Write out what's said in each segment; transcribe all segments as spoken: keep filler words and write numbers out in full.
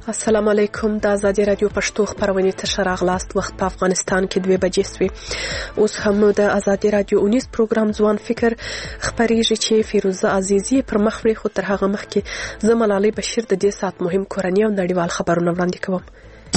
السلام علیکم. د آزادي رادیو پښتو خبرونه ته راغلاست. وخت په افغانستان کې دوه بجې سوې. اوس هم د آزادي رادیو اونیس پروګرام ځوان فکر خبرېږي چې فیروزه عزیزی پر مخ وړي، خو تر هغه مخکې زه ملالۍ بشیر د دې سات مهم کورني او نړیوال خبرونه وړاندې کوم.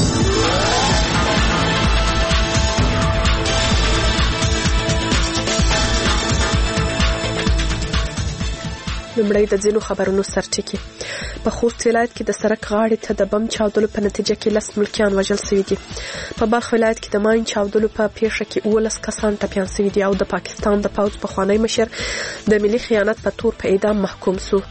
لومړی د ځینو خبرونو سرټکي. په خوست ولایت کې د سړک غاړې ته د بم چاودلو په نتیجه کې لس ملکیان وژل شوي دي. په بلخ ولایت کې د ماین چاودلو په پیښه کې اوولس کسان ټپیان شوي دي او د پاکستان د پوځ پخوانی مشر د ملي خیانت په تور په اعدام محکوم شو.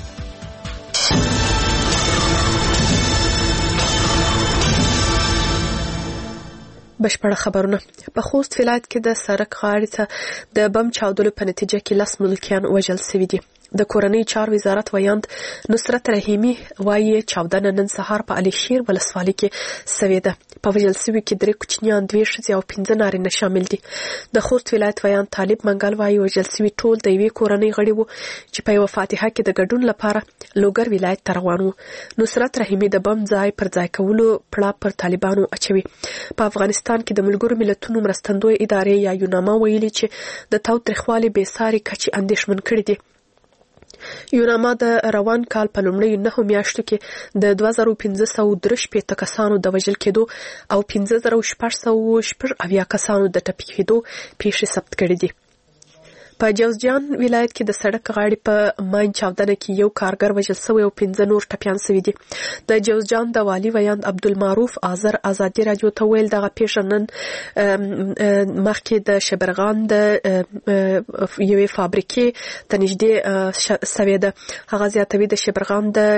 بشپړه خبرونه. په خوست ولایت کې د سړک غاړې ته د بم چاودلو په نتیجه کې لس ملکیان وژل شوي دي. د کورنۍ چارو وزارت ویاند نصرت رحیمی وایي چاودنه نن سهار په علي شیر ولسوالۍ کې شوې ده. په وژل شوي کې درې کوچنیان، دوې ښځې او پنځه نارینه شامل دي. د خوست ولایت ویاند طالب منګل وایي وژل شوي ټول د یوې کورنۍ غړي وو چې په یوه فاتحه کې د ګډون لپاره لوګر ولایت ته روان وو. نصرت رحیمی د بم ځای پر ځای کولو پړه پر طالبانو اچوي. په افغانستان کې د ملګرو ملتونو مرستندوی ادارې یا یوناما ویلي چې د تاوتریخوالي بېساري کچې اندېښمن کړي دي. یوناما د روان کال په لومړیو نهو میاشتو کې د دوه زره پنځه سوه درې شپېته کسانو د وژل کېدو او پنځه زره شپږ سوه شپږ اویا کسانو د ټپي کېدو پیښې ثبت کړي دي. په جوزجان ولایت کې د سړک غاړې په ماین چاودنه کې یو کارګر وژل شوی او پنځه نور ټپیان شوي دي. د جوزجان د والي ویاند عبدالمعروف آذر آزادي رادیو ته ویل دغه پیښه نن مخکې د شبرغان د یوې فابریکې ته نږدې شوې ده. هغه زیاتوي د شبرغان د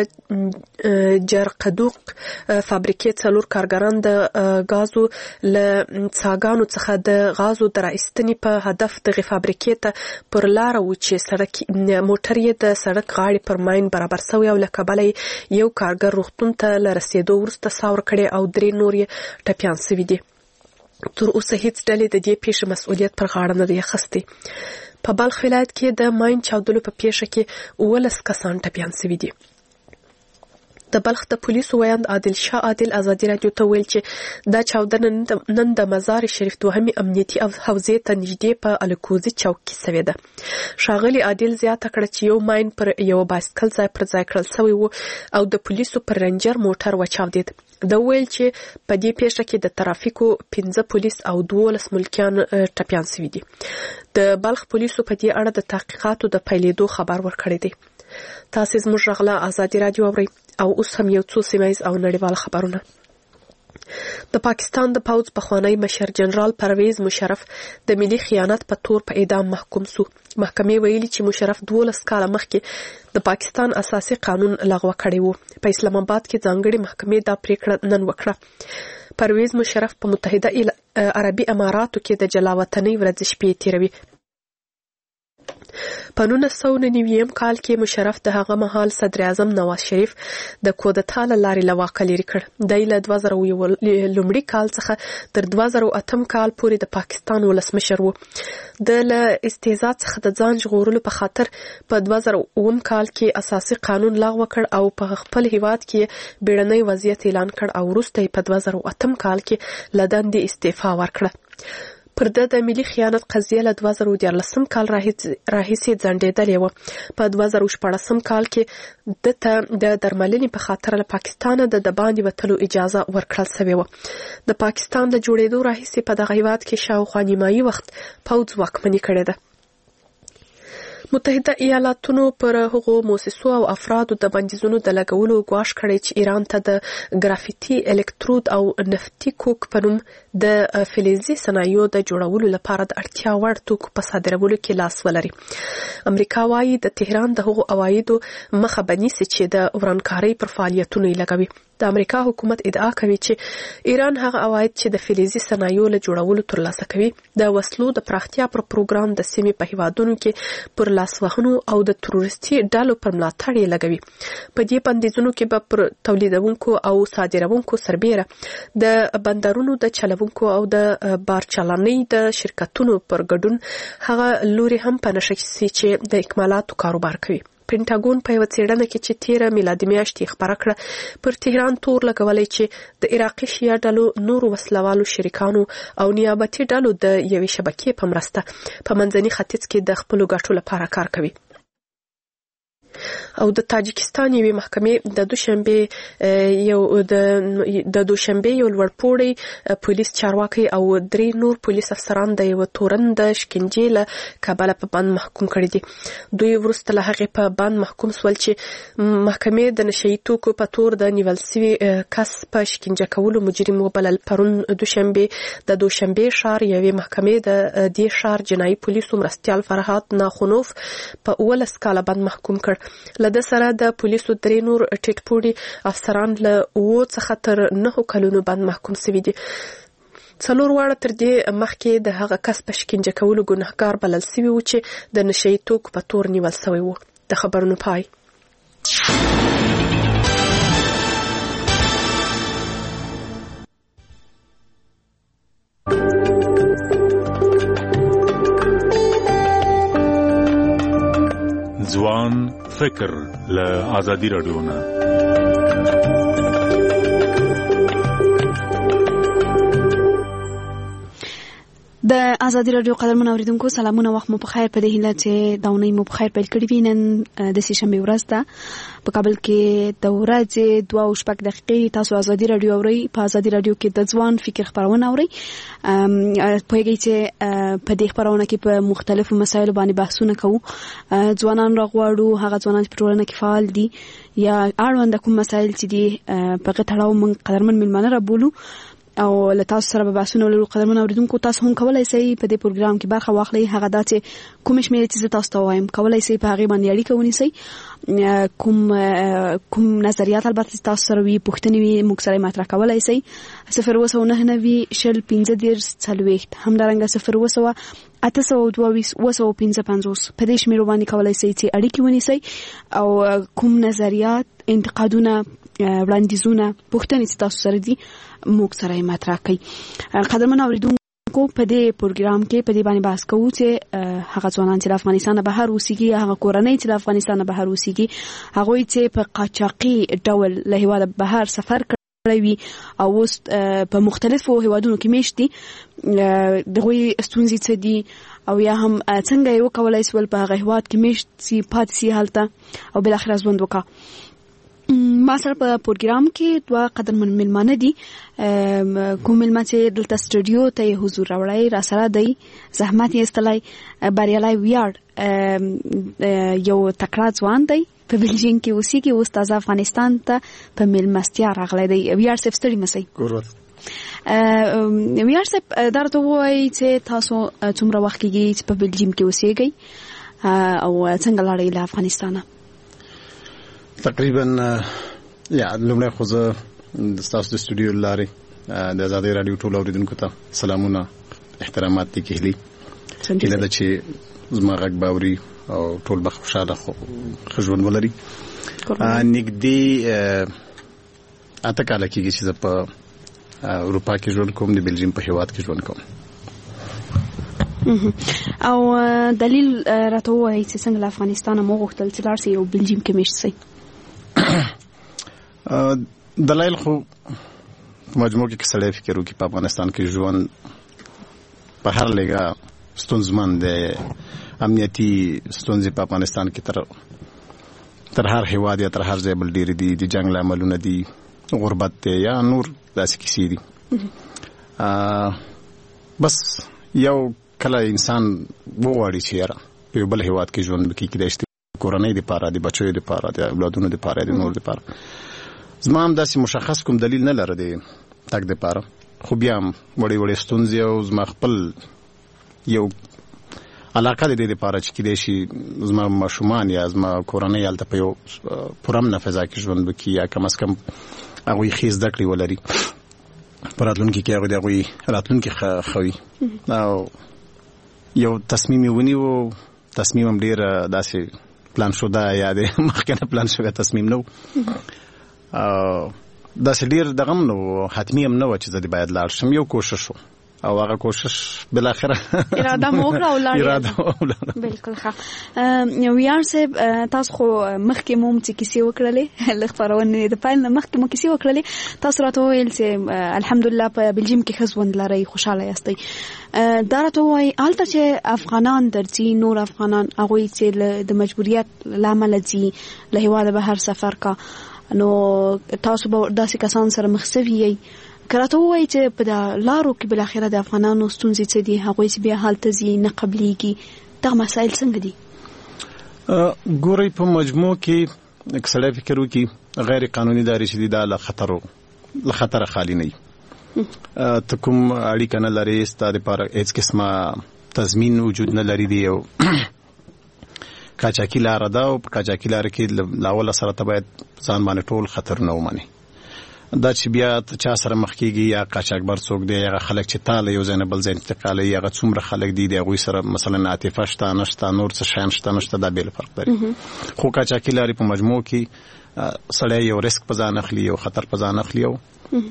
جرقدوق فابریکې څلور کارګران د غازو له څاګانو څخه د غازو د راایستنې په هدف دغه فابریکې ته پر لار و چې سړک موټر یې د سړک غاړې پر ماین برابر شوی او له کبله یو کارګر روغتون ته له رسېدو وروسته ساور کړی او درې نور یې ټپیان شوي دي. تر اوسه هیڅ ډلې د دې پیښې مسؤلیت پر غاړه نه دی اخیستی. په بلخ ولایت کې د ماین چاودلو په پیښه کې اوولس کسان ټپیان شوي دي. د بلخ د پولیسو ویاند عادل شاه عادل آزادي رادیو ته ویل چې دا چاودنه نن د مزار شریف دوهمې امنیتي حوزې ته نږدې په الکوزي چوک کې شوې ده. ښاغلي عادل زیاته کړه چې یو ماین پر یو بایسکل ځای پر ځای کړل شوی و او د پولیسو پر رنجر موټر وچاودېد. د ویل چې په دې پیښه کې د ترافیکو پنځه پولیس او دولس ملکیان ټپیان شوي دي. د بلخ پولیسو په دې اړه د تحقیقاتو د پیلېدو خبر ورکړی دی. تاسو زموږ غلا آزادي رادیو اورئ او اوس هم یو څو سیمایز او نړیوال خبرونه. د پاکستان د پوځ پخوانی مشر جنرال پرویز مشرف د ملي خیانت په تور په اعدام محکوم شو. محکمې ویلي چې مشرف دولس کاله مخکې د پاکستان اساسي قانون لغوه کړی و. په اسلام آباد کې ځانګړې محکمې دا پریکړه نن وکړه. پرویز مشرف په متحده عربي اماراتو کې د جلاوطنۍ ورځ شپې تیروي. په نولس سوه نوي کال کې مشرف د هغه مهال صدر اعظم نواز شریف د کودتا له لارې له واکه لرې کړ. دی له دوه زره لومړي کال څخه تر دوه زره اتم کال پورې د پاکستان ولسمشر و. د له استهزاء څخه د ځان ژغورلو په خاطر په دوه زره اووم کال کې اساسي قانون لغوه کړ او په خپل هیواد کې بیړنی وضعیت اعلان کړ او وروسته په دوه زره اتم کال کې له دندې استعفا ورکړه. پر ده د ملي خیانت قضیه له دوه زره دیارلسم کال راهیسې ځنډېدلې وه. په دوه زره شپاړسم کال کې ده ته د درملنې په خاطر له پاکستانه د دباندې وتلو اجازه ورکړل شوې وه. د پاکستان د جوړېدو راهیسې په دغه هیواد کې شاوخوا نیمایي وخت پوځ واکمني کړې ده. متحده ایالاتونو پر هغو موسسو او افرادو د بندیزونو د لګولو ګواښ کړی چې ایران ته د ګرافیتي، الکترود او نفتي کوک په نوم د فلزي صنایعو د جوړولو لپاره د اړتیا وړ توکو په صادرولو کې لاس ولري. امریکا وایي د تهران د هغو عوایدو مخه به نیسي چې د ورانکارۍ پر فعالیتونو یې لګوي. د امریکا حکومت ادعا کوي چې ایران هغه عواید چې د فلزي صنایعو له جوړولو ترلاسه کوي د وسلو د پراختیا پر پروګرام د سیمې په هیوادونو کې پر لاسوهنو او د تروریستي ډلو پر ملاتړ یې لګوي. په دې بندیزونو کې به پر تولیدونکو او صادرونکو سربیره د بندرونو د چلونکو او د بارچلانۍ د شرکتونو پر ګډون هغه لوري هم په نښه شي چې د اکمالاتو کاروبار کوي. پینټاګون په یوه څېړنه کې چې تیره میلادي میاشت یې خپره کړه پر تهران تور لګولی چې د عراقي شیعه ډلو نورو وسلوالو شریکانو او نیابتي ډلو د یوې شبکې په مرسته په منځني ختیځ کې د خپلو ګټو لپاره کار کوي. او د تاجکستان یوې محکمې د دوشنبه یو د دوشنبه یو لوړپوړی پولیس چارواکي او درې نور پولیس افسران د یو تورن د شکنجې له کبله په بند محکوم کړي دي. دوی وروسته له هغې په بند محکوم سول چې محکمې د نشهیي توکو په تور د نیول سوي کس په شکنجه کولو مجرم وبلل. پرون دوشنبه د دوشنبه ښار یوې محکمې د دې ښار جنایي پولیسو مرستیال فرهاد ناخونوف په اوولس کاله بند محکوم کړ. لده سره د پولیسو درې نور ټیټ پوړي افسران له اوو څخه تر نهو کلونو بند محکوم شوي دي. څلور واړه تر دې مخکې د هغه کس په شکنجه کولو ګناهګار بلل شوي وو چې د نشهیي توکو په تور نیول شوی وو. د خبرونو پای. ځوان فکر له آزادي راډیو نه. د آزادي راډیو قدرمن اوریدونکو سلامونه، وخت مو په خیر. په دې هیله چې دا اونۍ مو په خیر پیل کړې وي. نن د سه شنبې ورځ ده. په کابل کې د ورځې دوه او شپږ دقیقې تاسو آزادي راډیو اورئ. په آزادي راډیو کې د ځوان فکر خبرونه اورئ. پوهیږئ چې په دې خبرونه کې په مختلفو مسایلو باندې بحثونه کوو. ځوانان راغواړو، هغه ځوانان چې په ټولنه کې فعال دي یا اړوند کوم مسایل چې دي په هغه تړاو موږ قدرمن میلمانه رابولو او له تاسو سره به بحثونه ولرو. قدرمن اوریدونکو، تاسو هم کولای شئ په دې پروګرام کې برخه واخلئ. هغه دا چې کوم شمېرې چې تاسو ته وایم کولای شئ په هغه باندې اړیکه ونیسئ. کوم کوم نظریات البته تاسو سره وي، پوښتنې وي، موږ سره مطرح کولای شئ. صفر اووه سوه نهه نوي شل پنځه دېرش څلوېښت، همدارنګه صفر اووه سوه اته سوه دوه ویشت اووه سوه پنځه پنځوس. په دې شمېرو باندې کولای شئ چې اړیکې ونیسئ او کوم نظریات، انتقادونه، وړاندیزونه، پوښتنې چې تاسو سره دي موږ سره یې مطرح کړئ. قدرمن اوریدونکو، په دې پروګرام کې په دې باندې بحث کوو چې هغه ځوانان چې د افغانستان نه بهر اوسېږي، هغه کورنۍ چې د افغانستان نه بهر اوسېږي، هغوی چې په قاچاقي ډول له هېواده بهر سفر کړی وي او اوس په مختلفو هېوادونو کې میشت دي، دغوی ستونزې څه دي او یا هم څنګه یې وکولای سول په هغه هېواد کې میشت سي، پاتې سي هلته او بالاخره ژوند وکړه. ما سره په پروګرام کې دوه قدرمن میلمانه دي. کوم میلمه چې دلته سټوډیو ته یې حضور راوړی را سره دی، زحمت یې ایستلی، بریالی ویاړ یو تکړه ځوان دی، په بلجیم کې اوسېږي، اوس تازه افغانستان ته په میلمستیا راغلی دی. ویاړ صاحب ستړي مسئ. ویاړ صاحب دا راته ووایئ چې تاسو څومره وخت کېږي چې په بلجیم کې اوسېږئ او څنګه لاړئ له افغانستانه؟ تقریبا یا لومړی خو زه ستاسو د سټوډیو له لارې د ازادۍ راډیو ټولو اورېدونکو ته سلامونه، احترامات دي کهلي. هیله ده چې زما غږ به اوري او ټول به خوشحاله ښه ژوند ولري. نږدې اته کاله کېږي چې زه په اروپا کې ژوند کوم، د بلجیم په هېواد کې ژوند کوم. او دلیل راته ووایئ چې څنګه له افغانستانه مو غوښتل چې لاړ شئ او بلجیم کې میشت شئ؟ دلایل خو په مجموع کې که سړی فکر وکړي په افغانستان کې ژوند په هر لږه ستونزمن دی. امنیتي ستونزې په افغانستان کې تر تر هر هېواد یا تر هر ځای بل ډېرې دي. د جنګ له املونه دي، غربت دی یا نور داسې کیسې دي. بس یو کله انسان وغواړي چې یاره په یو بل هېواد کې ژوند وکړي، کیدای شي کورنۍ دپاره، د بچیو دپاره، د اولادونو دپاره، د نور دپاره. زما هم داسې مشخص کوم دلیل نه لره د تګ دپاره، خو بیا هم وړې وړې ستونزې او زما خپل یو علاقه د دې دپاره چې کیدای شي زما ماشومان یا زما کورنۍ هلته په یو پوره امنه فضا کې ژوند وکړي یا کم از کم هغوی ښې زده کړې ولري په راتلونکي کې، هغوی د هغوی راتلونکي ښه وي. او یو تصمیم یې ونیو، تصمیم هم ډېر داسې پلان شده یا د مخکنه پلان شوی تصمیم نه و، داسې ډېر دغه هم نه و، حتمي هم نه و چې زه دې باید لاړ شم. یو کوشش و او هغه کوشش بل اخره اراده مو وکړه او لاړ اراده بالکل ښه یو یار صاحب تاسو خو مخکې مو چې کیسې وکړلې لږ خبرونه د پاین مخکې مو کیسې وکړلې تاسو راته ویل چې الحمدلله په بلجیم کې خزوند لري خوشاله یاستئ دا راته وایي هلته چې افغانان درځي نور افغانان هغوی چې د مجبوریت له امله ځي له هېواده بهر سفر کا نو تاسو به داسې کسان سره مخ سوي یئ کراته وایي چې په لارو کې بل اخره د افغانانو ستونزې څه دي هغوی چې بیا هلته ځي نه قبلېږي دغه مسایل څنګه دي ګورئ په مجموع کې که سړی فکر وکړي غیر قانوني داري چې دي دا له خطرو له خطره خالي نه وي ته کوم اړیکه نه لري ستا دپاره هېڅ قسمه تضمین وجود نه لري دی او قاچاقي لاره ده او په قاچاقي لاره کې له اوله سره ته باید ځان باندې ټول خطرونه ومنې دا چې بیا چا سره مخ کېږي یا قاچاقبر څوک دی هغه خلک چې تا له یو ځای نه بل ځای انتقالوي هغه څومره خلک دي د هغوی سره مثلا عاطفه شته نشته نور څه شیان شته نشته دا بېل فرق لري خو قاچاقي لارې په مجموع کې سړی یو ریسک په ځان اخلي یو خطر په ځان اخلي او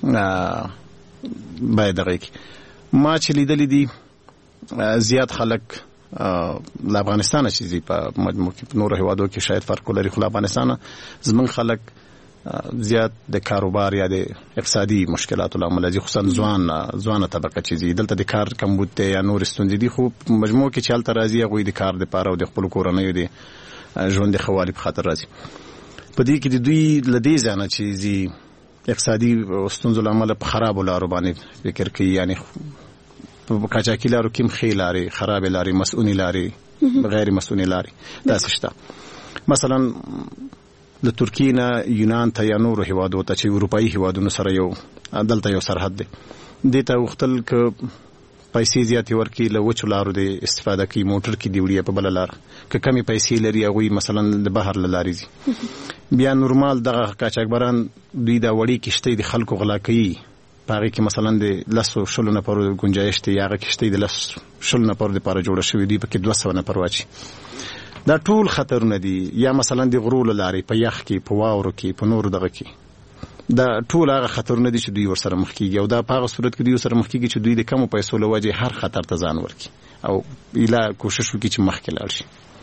باید دغه کې ما چې لیدلي دي زیات خلک له افغانستانه چې ځي په مجموع کې په نورو هېوادو کې شاید فرق ولري خو له افغانستانه زموږ خلک زیات د کاروبار یا د اقتصادي مشکلاتو له امله ځي خصوصا ځوان ځوانه طبقه چې ځي دلته د کار کمبود دی یا نور ستونزې دي خو په مجموع کې چې هلته راځي هغوی د کار دپاره او د خپلو کورنیو د ژوند د ښه والي په خاطر راځي په دې کې د دوی له دې ځایه چې ځي اقتصادي ستونزو له امله په خرابو لارو باندې فکر کوي یعنې په قاچاقي لارو کې هم ښې لارې خرابې لارې مسؤونې لارې غیر مسؤونې لارې داسې شته مثلا د ترکیې نه یونان ته یا نورو هېوادو ته چې اروپایي هېوادونو سره یو دلته یو سرحد دی دې ته غوښتل که پیسې زیاتې ورکړي له وچو لارو د استفاده کوي موټر کې دې وړي په بله لاره که کمې پیسې لري هغوی مثلا د بهر له لارې ځي بیا نورمال دغه قاچاقبران دوی دا وړې کښتۍ د خلکو غلا کوي په هغې کې مثلا د لسو شلو نفرو ګنجایش دی هغه کښتۍ د لس شلو نفرو دپاره جوړه شوې دوی پکې دوه سوه نفر واچي دا ټول خطرونه دي یا مثلا د غرو له لارې په یخ کې په واورو کې په نورو دغه کې دا ټول هغه خطرونه دي چې دوی ورسره مخ کېږي او دا په هغه صورت کې دوی ورسره مخ کېږي چې دوی د کمو پیسو له وجې هر خطر ته ځان ورکړي او ایله کوشش وکړي چې مخکې لاړ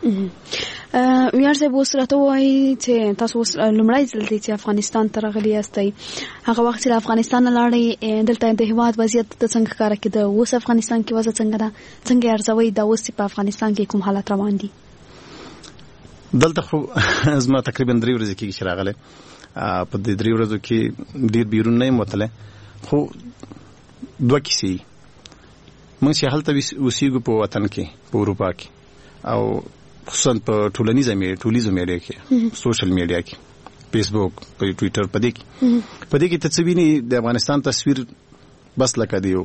شي ویار صاحب اوس راته وایي چې تاسو اوس لومړی ځل دی چې افغانستان ته راغلي یاستئ هغه وخت چې له افغانستان نه لاړئ دلته د هېواد وضعیت ته څنګه ښکاره کېده اوس افغانستان کې وضع څنګه ده څنګه یې ارزوئ دا اوس چې په افغانستان کې کوم حالات روان دي دلته خو زما تقریبا درې ورځې کېږي چې راغلی په دې درې ورځو کې ډېر بیرون نه یم وتلی خو دوه کیسې دي موږ چې هلته اوسېږو په وطن کې په اروپا کې او خصوصا په ټولنیزه ټولیزو میډیا کې سوشل میډیا کې فیسبوک په ټویټر په دې کې په دې کې ته څه وینې د افغانستان تصویر بس لکه د یو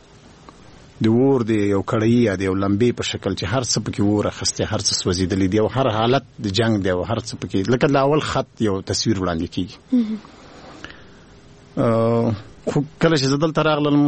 د اور د یو کړایي یا د یو لمبې په شکل چې هر څه پکې اور اخیستی هر څه سوځېدلی دی او هر حالت د جنگ دی او هر څه پکې لکه د اول خط یو تصویر وړاندې کېږي خو کله چې زه دلته راغلم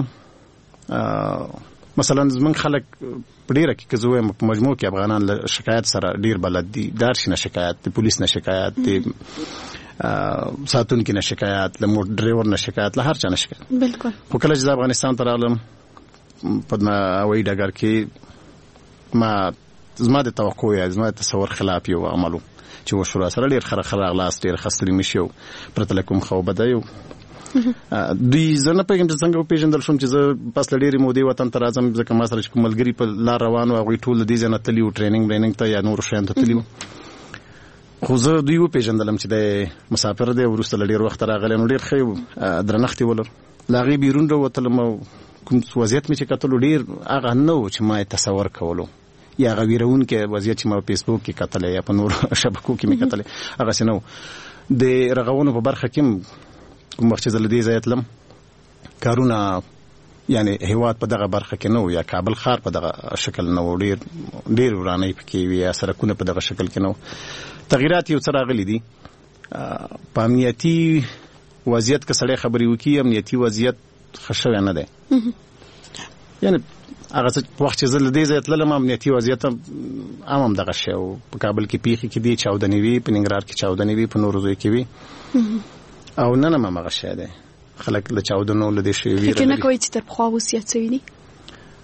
مثلا زموږ خلک په ډېره کې که زه وایم په مجموع کې افغانان له شکایت سره ډېر بلد دي د هر شي نه شکایت د پولیس نه شکایت د ساتونکي نه شکایت له موټر ډرایور نه شکایت له هر چا نه شکایت بالکل خو کله چې زه افغانستان ته راغلم په هوایي ډګر کې ما زما د توقع یا زما د تصور خلاف یو عمل چې وشو را سره ډېر ښه راغلاست ډېر ښه ستړي مشي او پرته له کوم ښه بده یو دوی زه نه پوهېږم چې څنګه وپېژندل شوم چې زه پس له ډېرې مودې وطن ته راځم ځکه ما سره چې کوم ملګري په لار روان وو هغوی ټول د دې ځای نه تللي وو ټرېننګ برېننګ ته یا نورو شیانو ته تللي وو خو زه دوی وپېژندلم چې دی مسافر دی وروسته له ډېر وخته راغلی نو ډېر ښه درنښت یې ولر له هغې بیرون راوتلم او کوم وضعیت مې چې کتلو ډېر هغه نه و چې ما یې تصور کولو یا هغه ویرونکی وضعیت چې ما په فیسبوک کې کتلی یا په نورو شبکو کې مې کتلی هغسې نه و د رغونو په برخه کې هم کوم وخت چې زه له دې ځایه تلم کارونه یعنې هېواد په دغه برخه کې نه و یا کابل ښار په دغه شکل نه و ډېر ډېر ورانۍ پکې وي یا سړکونه په دغه شکل کې نه و تغییرات یو څه راغلي دي په امنیتي وضعیت که سړی خبرې وکړي امنیتي وضعیت ښه شوی نه دی یعنې هغه څه وخت چې زه له دې ځایه تللم امنیتي وضعیت هم هم دغه شی و په کابل کې پیښې کې دي چاودنې وي په ننګرهار کې چاودنې وي په نورو ځایو کې وي او نن هم همغه شی دی خلک له چاودنو له دې شی ویره فکر نه کوئ چې تر پخوا اوس زیات شوي دي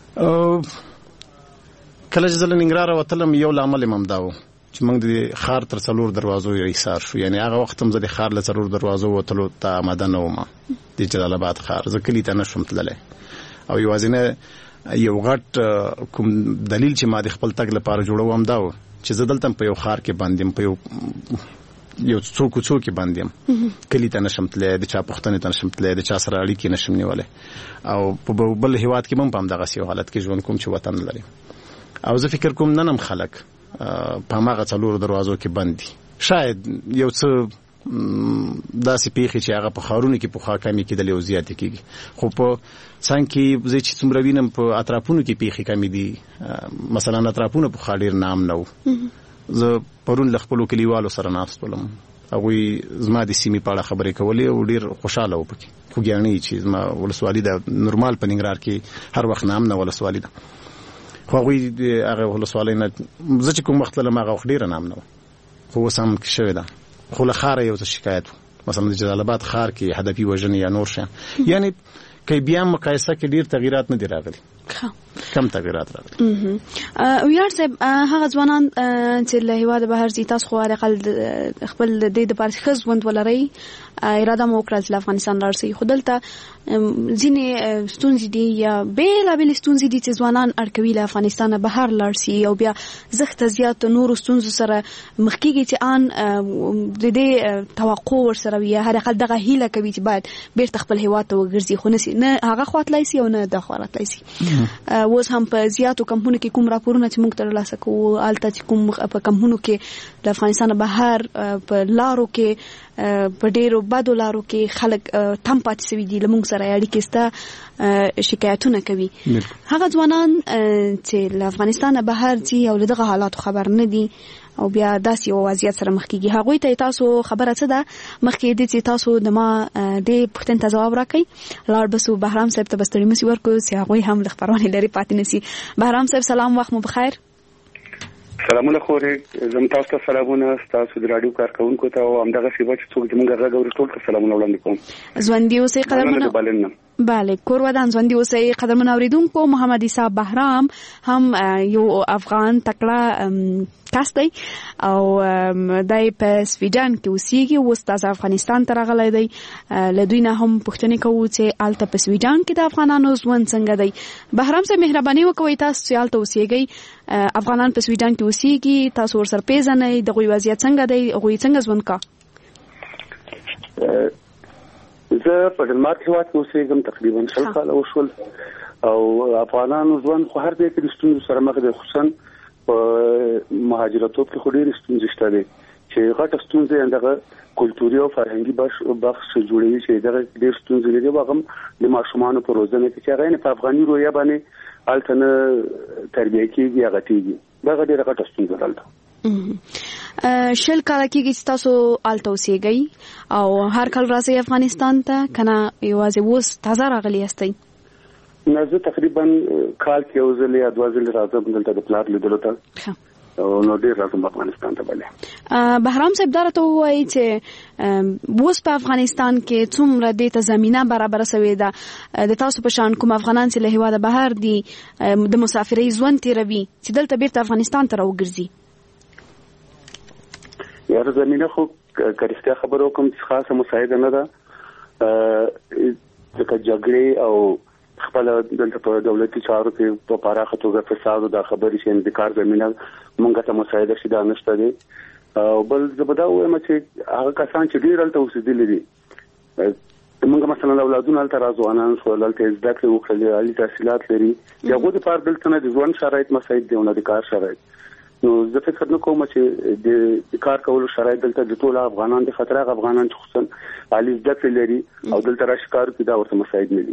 کله چې زه له ننګرهاره وتلم یو لامل یې هم دا و چې موږ د ښار تر څلور دروازو ایسار شو. یعنې هغه وخت هم زه د ښار له څلور دروازو وتلو ته آماده نه وم. د جلال آباد ښار زه کلي ته نه شوم تللی او یوازینی یو غټ کوم دلیل چې ما د خپل تګ لپاره جوړو هم دا و چې زه دلته په یو ښار کې باندې یم، په یو یو څوک څوک کې باندې یم، کلي ته نشم تللی، د چا پوښتنې ته نشم تللی، د چا سره اړیکې نشم نیولی او په بل هیواد کې هم په همدغسې یو حالت کې ژوند کوم چې وطن لري. او زه فکر کوم نن هم خلک په هماغه څلورو دروازو کې بند دي. شاید یو څه داسې پیښې چې هغه په ښارونو کې پخوا کمې کېدلې او زیاتې کېږي، خو په څنګ کې زه چې څومره وینم په اطرافونو کې پیښې کمې دي. مثلا اطرافونه پخوا ډېر نام نه و. زه پرون له خپلو کلیوالو سره ناست ولم، هغوی زما د سیمې په اړه خبرې کولې او ډېر خوشحاله و پکې. خوږیاڼۍ چې زما ولسوالي ده، نورمال په ننګرهار کې هر وخت نام نه ولسوالي ده، خو هغوی د هغه ولسوالۍ نه زه چې کوم وخت تلم هغه وخت ډېره نام نه وه، خو اوس هم شوې ده. خو له ښاره یو څه شکایت و، مثلا د جلال آباد ښار کې هدفي وژنې یا نور شیان، یعنې که بیا مقایسه کې ډېر تغییرات نه دي راغلي، کم تغییرات راغلي. ویاړ صاحب، هغه ځوانان چې له هېواده بهر ځي، تاسو خو هرقل خپل د دې دپاره ښه ژوند ولرئ، اراده مو وکړه چې له افغانستان لاړ شئ، خو دلته ځینې ستونزې دي یا بېلابېلې ستونزې دي چې ځوانان اړ کوي له افغانستانه بهر لاړ شي او بیا زښته زیات نورو ستونزو سره مخ کېږي چې ان د دې توقع ورسره وي یا هرقل دغه هیله کوي چې باید بیرته خپل هېواد ته وګرځي، خو نسي نه هغه خوا تللی سي او نه دا خوا راتلی سي. اوس هم په زیاتو کمپونو کې کوم راپورونه چې موږ ترلاسه کوو، هلته چې کوم په کمپونو کې د افغانستانه بهر په لارو کې په ډېرو بدو لارو کې خلک تم پاتې سوي دي، له موږ سره اړیکې شته، شکایتونه کوي. هغه ځوانان چې له افغانستانه بهر ځي او له دغه حالاتو خبر نه دي او بیا داسې یو وضعیت سره مخ کېږي، هغوی ته تاسو خبره څه ده مخکې دې چې تاسو د ما دې پوښتنې ته ځواب راکړئ؟ لاړ بسو بهرام صاحب ته به ستړي مسي ورکړو چې هغوی هم له خپرونې لرې پاتې نه سي. بهرام صاحب سلام، وخت مو بخیر. سلامونه خورې، زم تاسو ته سلامونه، تاسو د راډیو کارکونکو ته او همدغه سیوا چې څوک زموږ غږ اوري ټول ته سلامونه وړاندې کوم. ژوندي اوسئ قدرمنو. بله، کور ودان ژوندي اوسئ قدرمنو اوریدونکو. محمد عیسی بهرام هم یو افغان تکړه کس دی او دی په سویډن کې اوسېږي، اوس تازه افغانستان ته راغلی دی. له دوی نه هم پوښتنې کوو چې هلته په سویډن کې د افغانانو ژوند څنګه دی. بهرام صاحب مهرباني وکوئ، تاسو چې هلته اوسېږئ، افغانان په سویډن کې اوسېږي، تاسو ورسره پیژنئ، د هغوی وضعیت څنګه دی، هغوی څنګه ژوند کا؟ زه په ډنمارک هېواد کې اوسېږم، تقریبا شل کاله وشول او افغانانو ژوند خو هر ځای کې د ستونزو سره مخ دی، خصوصا په مهاجرتوب کې خو ډېرې ستونزې شته دي چې غټه ستونزه یې دغه کلتوري او فرهنګي بخش جوړوي چې دغه ډېر ستونزې لري. هغه هم د ماشومانو په روزنه کې چې هغه نه په افغاني رویه باندې هلته نه تربیه کېږي، هغه غټېږي، دغه ډېره غټه ستونزه دلته. شل کاله کېږي چې تاسو هلته اوسېږئ او هر کال راځئ افغانستان ته، که نه یوازې اوس تازه راغلي یاستئ؟ نه، زه تقریبا کال کې یو ځل یا دوه ځلې راځم دلته د پلار لیدلو ته، نو ډېر راځم افغانستان ته. بله بهرام صاحب، دا راته ووایي چې اوس په افغانستان کې څومره دې ته زمینه برابره سوې ده د تاسو په شان کوم افغانان چې له هېواده بهر دي د مسافرۍ ژوند تېروي چې دلته بیرته افغانستان ته راوګرځي؟ یاره زمینه خو که رښتیا خبره وکړم چې خاصه مساعده نه ده، ځکه جګړې او خپله دلته په دولتي چارو کې په پراخه توګه فساد او دا خبرې چې د کار زمینه مونږ ته مساعده شي دا نشته دی. او بل زه به دا ووایم چې هغه کسان چې ډېر هلته اوسېدلي دي، مونږ مثلا اولادونه هلته راځوانان شول، هلته زده کړې وکړلې، عالي تحصیلات لري، د هغو دپاره دلته نه د ژوند شرایط مساعد دي او نه د کار شرایط. نو زه فکر نه کوم چې د کار کولو شرایط دلته د ټولو افغانان د خطر هغه افغانان چې خصوصا عالي زده کړې لري او دلته راشي کار کوي دا ورته مساعد نه دي.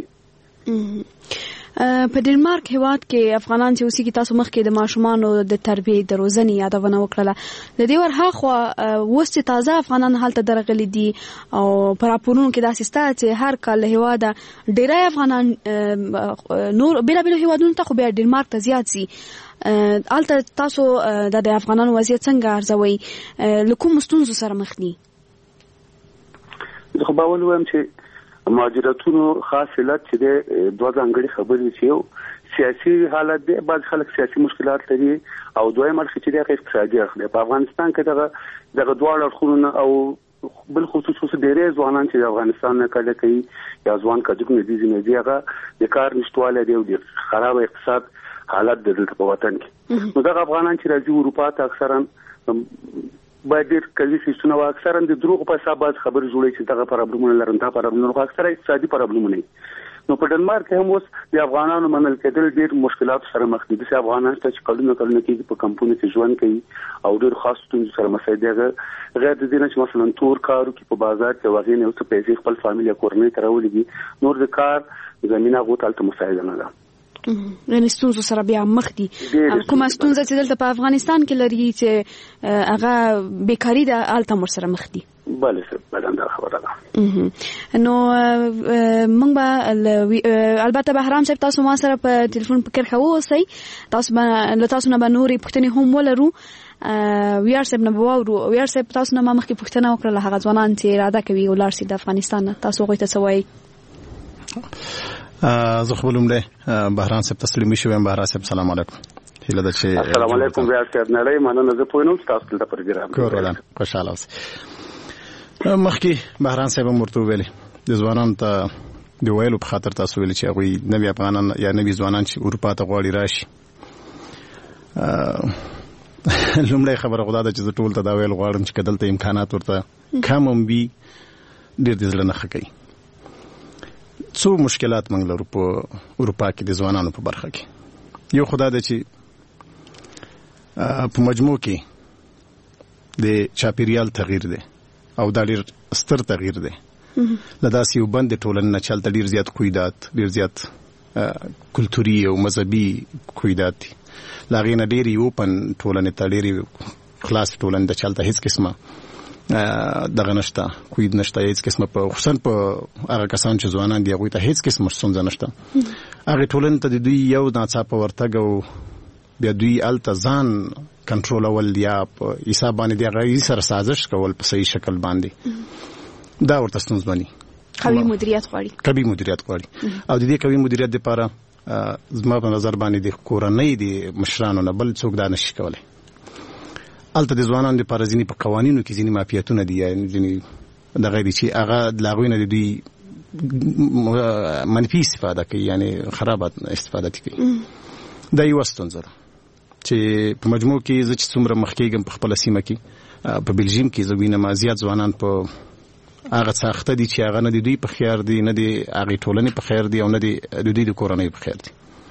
په ډنمارک هېواد کې افغانان چې اوسېږي، تاسو مخکې د ماشومانو د تربیې د روزنې یادونه وکړله، د دې ورهاخوا اوس چې تازه افغانان هلته درغلي دي او په راپورونو کې داسې شته چې هر کال له هېواده ډېری افغانان نور بېلابېلو هېوادونو ته خو بیا ډنمارک ته زیات ځي. هلته تاسو د افغانانو وضعیت څنګه ارزوئ؟ له کومو ستونزو سره مخ دي؟ زه خو به اول ووایم چې مهاجرتونو خاص علت چې دی دوه ځانګړي خبرې چې یو سیاسي حالت دی، بعض خلک سیاسي مشکلات لري، او دویم اړخ چې دی اقتصادي اړخ دی. په افغانستان کې دغه دغه دواړه اړخونه او بل خصوص ډېرې ځوانان چې د افغانستان نه کډه کوي یا ځوان کډه نه دي نه دی هغه د کار نشټواله دی او د خراب اقتصاد حالت د دلته په وطن کې. نو دغه افغانان چې راځي اروپا ته اکثرا باید ډېر کلي سیستونه او اکثرا د دروغ په حساب باز خبرې جوړي چې دغه پرابلمونه لري، دا پرابلمونه اکثرا اقتصادي پرابلمونه. نو په ډنمارک هم اوس د افغانانو منل کېدل ډېر مشکلات سره مخ دي. د افغانانو چې کلونه کلونه کې په کمپونی کې ژوند کوي او ډېر خاص ستونزې سره مخ دي. غیر د دې نه چې مثلا تور کارو کې په بازار کې واغې نه اوس پیسې خپل فامیل یا کورنۍ ته راولېږي، نور د کار زمينه غوښتل ته مساعده نه ده. یعنی ستونزو سره بیا مخ دي. کومه ستونزه چې دلته په افغانستان کې لري چې هغه بیکاری د الته سره مخ دي؟ بله سر بدنده خبره ده. نو موږ به البته بهرام صاحب تاسو ما سره په ټلیفون په کرخه اوسئ، تاسو به له تاسو نه به نورې پوښتنې هم ولرو. ویار صاحب نه واورو. ویار صاحب تاسو نه ما مخکې پوښتنه وکړله هغه ځوانان چې اراده کوي ولاړ شي د افغانستان نه، تاسو هغوی ته څه وایئ؟ زه خو لومړی بهرام صاحب تسلیمي شوم. بهرام صاحب سلام علیکم. هیله ده چې السلام علیکم. بیا صاحب نړۍ مننه. زه پوه نه وم تاسو دلته پروګرام کوئ. خوشاله اوسئ. مخکې بهرام صاحب هم ورته ویلي د ځوانانو ته د ویلو په خاطر تاسو ویلي چې هغوی نوي افغانان یا نوي ځوانان چې اروپا ته غواړي راشي. لومړی خبره خو دا ده چې زه ټول ته دا ویل غواړم چې که دلته امکانات ورته کم هم وي ډېر د زړه نه ښه کوي. څو مشکلات موږ لرو په اروپا کې د ځوانانو په برخه کې. یو خو دا ده چې په مجموع کې د چاپیریال تغییر دی او دا ډېر ستر تغییر دی. له داسې یو بند ټولنې نه چې هلته ډېر زیات قیودات، ډېر زیات کلتوري او مذهبي قیودات دي، له هغې نه ډېرې اوپن ټولنې ته، ډېرې خلاص ټولنې ته چې هلته هېڅ قسمه دغه نشته، قید نشته، هیڅ قسمه په خصوصا په هغه کسان چې ځوانان دي هغوی ته هیڅ قسمه ستونزه نشته. هغې ټولنې ته د دوی یو ناڅاپه ورتګ او بیا دوی هلته ځان کنټرولول یا په حساب باندې د هغوی سره سازش کول په صحیح شکل باندې دا ورته ستونزمني. قوي مدیریت غواړي. قوي مدیریت غواړي او د دې قوي مدیریت لپاره زما په نظر باندې د کورنۍ د مشرانو نه بل څوک دا نشي کولی. البته د ځوانانو لپاره ځینې په قوانینو کې ځینې معافیتونه دي، یعنې ځینې دغه دي چې هغه د هغوی نه د دوی منفي استفاده کوي، یعنې خراب استفاده کوي. دا یوه ستونزه ده چې په مجموع کې زه چې څومره مخ کېږم په خپله سیمه کې په بلژیم کې زه وینم زیات ځوانان په هغه څه اخته دي چې هغه نه د دوی په خیر دي، نه د هغې ټولنې په خیر دي او نه د دوی د کورنۍ په خیر دي.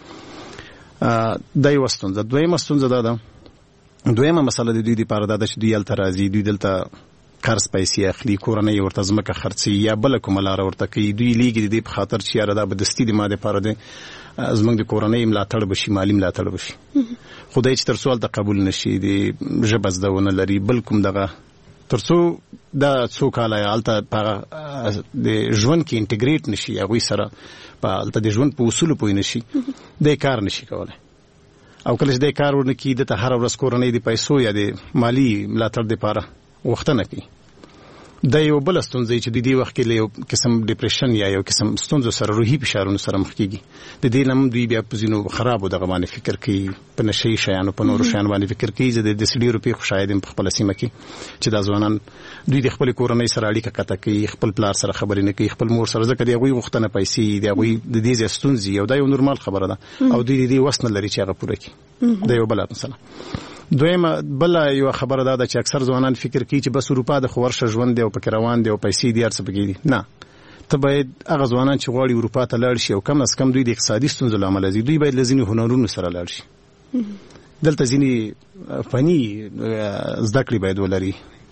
دا یوه ستونزه. دویمه ستونزه دا ده دویمه مسله د دوی لپاره دا ده چې دوی هلته راځي، دوی دلته قرض پیسې اخلي، کورنۍ ورته ځمکه خرڅوي یا بله کومه لاره ورته کوي. دوی لیږي د دې په خاطر چې یاره دا به دستي د ما دپاره دی، زموږ د کورنۍ ملاتړ بشي، مالي ملاتړ بشي. خو دی چې تر څو هلته قبول نشي، د ژبه زده ونه لري، بل کوم دغه تر څو دا څو کاله هلته په د ژوند کې انټیګریټ نشي، هغوی سره په هلته د ژوند په اصولو پوه نشي، دی کار نشي کولی. او کله چې دی کار ونه کړي دته هره ورځ کورنۍ د پیسو یا د مالي ملاتړ دپاره غوښتنه کوي. دا یو بله ستونزه چې د دې وخت کې له یو قسم ډپریشن یا یو قسم ستونزو سره، روحي فشارونو سره مخ کېږي. د دې نه هم دوی بیا په ځینو خرابو دغه باندې فکر کوي، په نشه یي شیانو، په نورو شیانو باندې فکر کوي. زه د داسې ډېرو پېښو شاهد یم په خپله سیمه کې چې دا ځوانان دوی د خپلې کورنۍ سره اړیکه قطع کوي، خپل پلار سره خبرې نه کوي، خپل مور سره، ځکه د هغوی غوښتنه پیسې د هغوی د دې ځای ستونزې او دا یو نورمال خبره ده او دوی د دې وس نه لري چې هغه پوره کړي. دا یو بله مسله. دویمه بله یوه خبره دا ده چې اکثر ځوانان فکر کوي چې بس اروپا د خو ورشه ژوند دی او پکې روان دی او پیسې دي هر څه پکې دي. نه، ته باید هغه ځوانان چې غواړي اروپا ته لاړ شي او کم از کم دوی د اقتصادي ستونزو له امله ځي، دوی باید له ځینې هنرونو سره لاړ شي. دلته ځینې فني زده کړې باید ولري.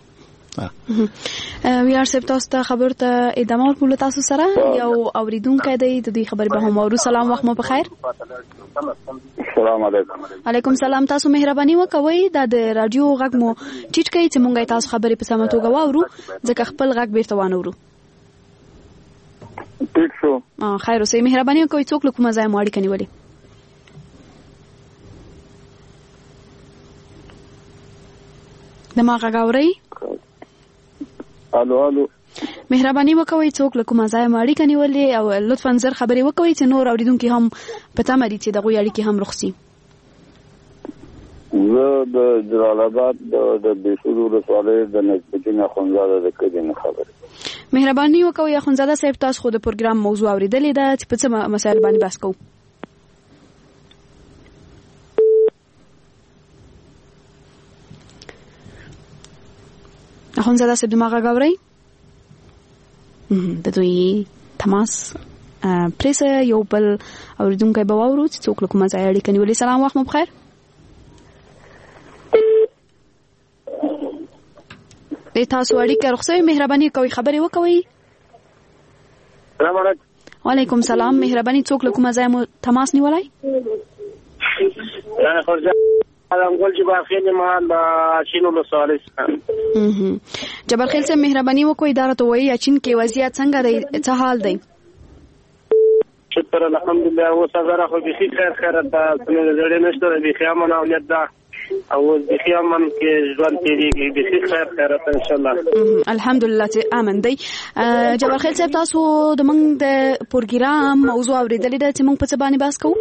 ویار صاحب تاسو ته خبرو ته ادامه ورکوو. تاسو سره یو اوریدونکی دی، د دې خبرې به هم اورو. سلام، وخت مو بخیر. السلام علیکم. علیکم سلام. تاسو مهرباني وکوئ دا د رادیو غږ مو ټیټ کړئ چې مونږ تاسو خبرې په سمه توګه واورو، ځکه خپل غږ بیرته وانورو. ټیک شو. خیر اوسئ. مهرباني وکوئ څوک له کومه ځایه مو اړیکه نیولې؟ د ما غږ اورئ؟ الو الو مهرباني وکوي څوک له کومه ځای ماړی کني ولې او لطفا زر خبري وکوي چې نور اوریدونکو هم پته مری چې دغه اړیکې هم رخصي. زه د جلال آباد د بیسودو رسواله د نسبتین اخونزاده د کډین خبر. مهرباني وکوي اخونزاده صاحب تاسو خو د پروګرام موضوع اوریدلې ده چې په څه مسایل باندې بحث کوو؟ اخونزاده صاحب دماغه غوړی د دوی تماس پریسه یو بل اوریدونکو به واورو چې څوک له کومه ځای اړیکه نیولې. سلام وخت مو بخیر. د تاسو اړیکه رخصوي مهرباني کوي خبري وکوي. سلام علیکم. وعلیکم سلام. مهرباني څوک له کومه ځای مو تماس نیولای؟ انا خرج علم قول جبار خیل ما با چینو له سوالس. اها جبار خیل سے مهرباني وکوي اداره ته وایي چین کې وضعیت څنګه دی؟ څه حال دی؟ شکر الحمدلله و صدره خو به خیر خیر ده څنګه زړه نشته به خیامن اولاد ده او به خیامن کې ژوند تیریږي به خیر خیر ده ان شاء الله. الحمدلله چې امن دی. جبار خیل صاحب تاسو د موږ د پروګرام موضوع اوریدلې ده چې موږ په څه باندې بحث کوو؟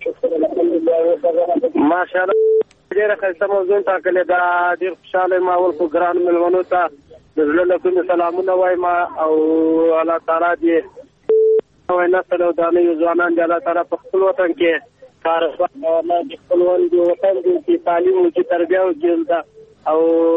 ماشاءالله ډیره ښه موضوع ټاکلې ده. ډیر خوشاله ما ول خو ګران ملونو ته د زړه له کومې سلامونه وایم او الله تعالی دې او نسل او دانه ځوانان د الله تعالی په خپل وطن کې کار الله دې خپل وطن کې تعلیم او تربیه او جلده او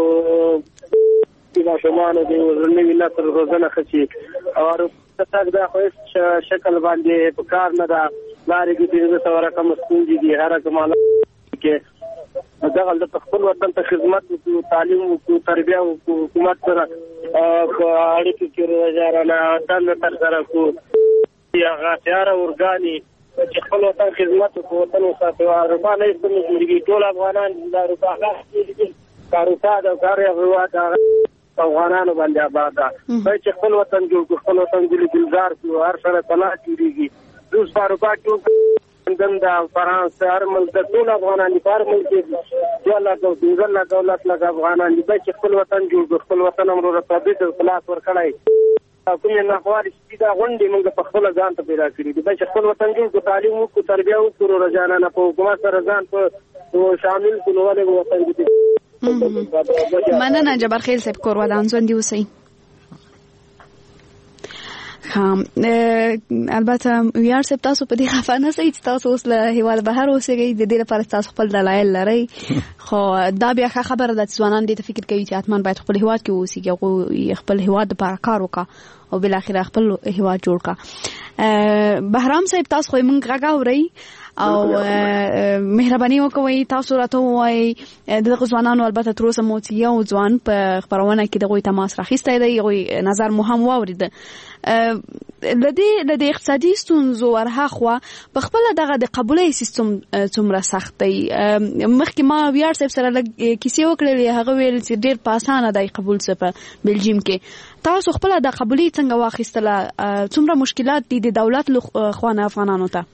د شمانو د ورنوي نسل روزنه خچي او تاسو دا خو شکل باندې په کار نه ده لارې کې د څو رقم ستونزې دي هر کومه کې دا غل د خپل وطن ته خدمت او تعلیم او تربیه او حکومت سره په اړیکه کې راځره تل تر سره کو یا غاټیار اورګانی چې خپل وطن خدمت او وطن ساتي او ارمانه یې څنګه جوړیږي ټول افغانان د روپاغه کاروتا د کار هوا د افغانانو باندې آباد ده چې خپل وطن جوړ خپل وطن ګل ګلزار او هر سره طلا جوړیږي روس پاروپا کې لندن دا فرانسه هر ملک د ټول افغانان لپاره ملک دی الله کو دغه دولت لګ افغانان دي چې خپل وطن جوړ خپل وطن امر رسابې د خلاص ورکړای کومه نخواري چې دا غونډې موږ په خپل ځان ته پیدا کړې دي چې خپل وطن جوړ تعلیم او تربیه او کورو رجانه په حکومت سره ځان په شامل کولو ولې وطن دي. مننه جبار خیل صاحب کور ودان ځوندي اوسئ. خام البته ویار صاحب تاسو په دې خفه نه سئ چې تاسو اوس له هیواد بهر اوسئ د دې لپاره تاسو خپل دلایل لرئ خو دا بیا ښه خبره ده چې ځوانان دې ته فکر کوي چې حتمان باید خپل هیواد کې اوسئ او خپل هیواد لپاره کار وکړي او بل اخر خپل هیواد جوړ کړي. بهرام صاحب تاسو خو موږ غاغورئ او مهرباني وکوي تاسو راته وایي دغه ځوانانو البته تر اوسه مو یو ځوان په خبرونه کې دغه تماس راخیستی دی یو نظر مو هم واورید لدی لدی اقتصادي ستونزو ورهخوا په خپل دغه د قبولۍ سیستم څومره سخت دی. مخکې ما ویار صاحب سره لږ کیسې وکړلې هغه ویل چې ډېر په اسانه دی قبول څه په بلجیم کې تاسو خپل د قبولۍ څنګه واخیستله څومره مشکلات دي د دولت خوانه افغانانو ته؟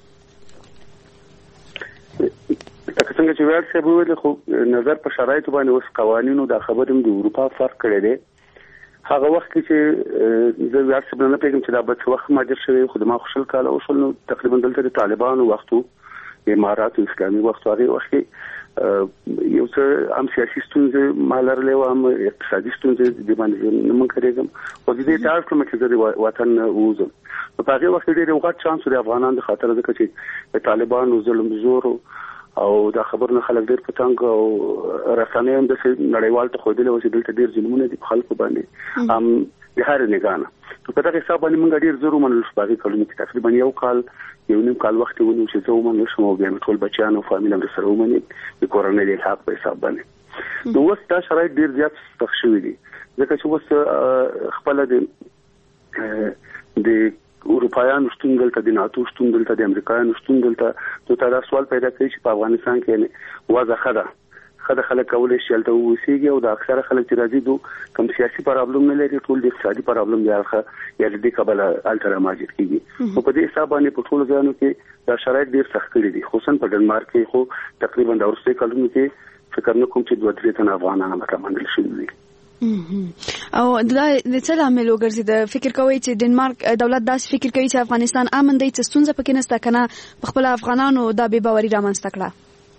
تاسو څنګه چې ویل څه ویل خو نظر په شرایطو باندې اوس قوانینو د خبرم د اروپا فرق کړی دی. هغه وخت چې زه ویل څه نه پیګم چې دا به څه وخت ماجر شوی خو د ما خوشل کاله او شل تقریبا دلته د طالبانو وختو امارات اسلامي وخت هغه وخت یو څه هم سیاسي ستونزې مالرلې او هم اقتصادي ستونزې د باندې موږ کړېږم او د دې تاسو کوم چې د وطن وزم په هغه وخت ډېر وخت چانس د افغانانو د خاطر ځکه چې د طالبانو ظلم زور او دا خبرونه خلک ډېر پتنګ او رسنۍ هم د نړیوال ته خودلې و چې دلته ډېر ظلمونه دي خلکو باندې هم د هر نگانه په دغه حساب باندې موږ ډېر زرو منل شپږ کلونه کې تقریبا یو کال یو نیم کال وخت ونیو چې زه ومنل شم او بیا ټول بچیان او فامیل هم سره ومني د کورنۍ د حق په حساب باندې نو اوس دا شرایط ډېر زیات سخت شوي دي ځکه چې اوس خپل د د اروپایانو شتون دلته د ناتو شتون دلته د امریکایانو شتون دلته نو دا سوال پیدا کوي چې په افغانستان کې وضع خده خده خلک کولای شي تل وسیږي او د اکثره خلک چې راځي دوه کوم سیاسي پرابلم نه لري ټول د اقتصادي پرابلم دی هغه یا د قبل الټرا ماجر کیږي او په دې حساب باندې په ټول ځانو کې دا شرایط ډیر سخت کړي دي خصوصا په ډنمارک کې خو تقریبا د ورسته کلونو کې فکر نه کوم چې دوه درې تن افغانان مکمل شي دي او دا د څه لامل وګرځي د فکر کوي چې ډنمارک دولت داسې فکر کوي چې افغانستان امن دی چې ستونزه پکې نشته کنه خپل افغانانو دا بې باوري رامنځته کړه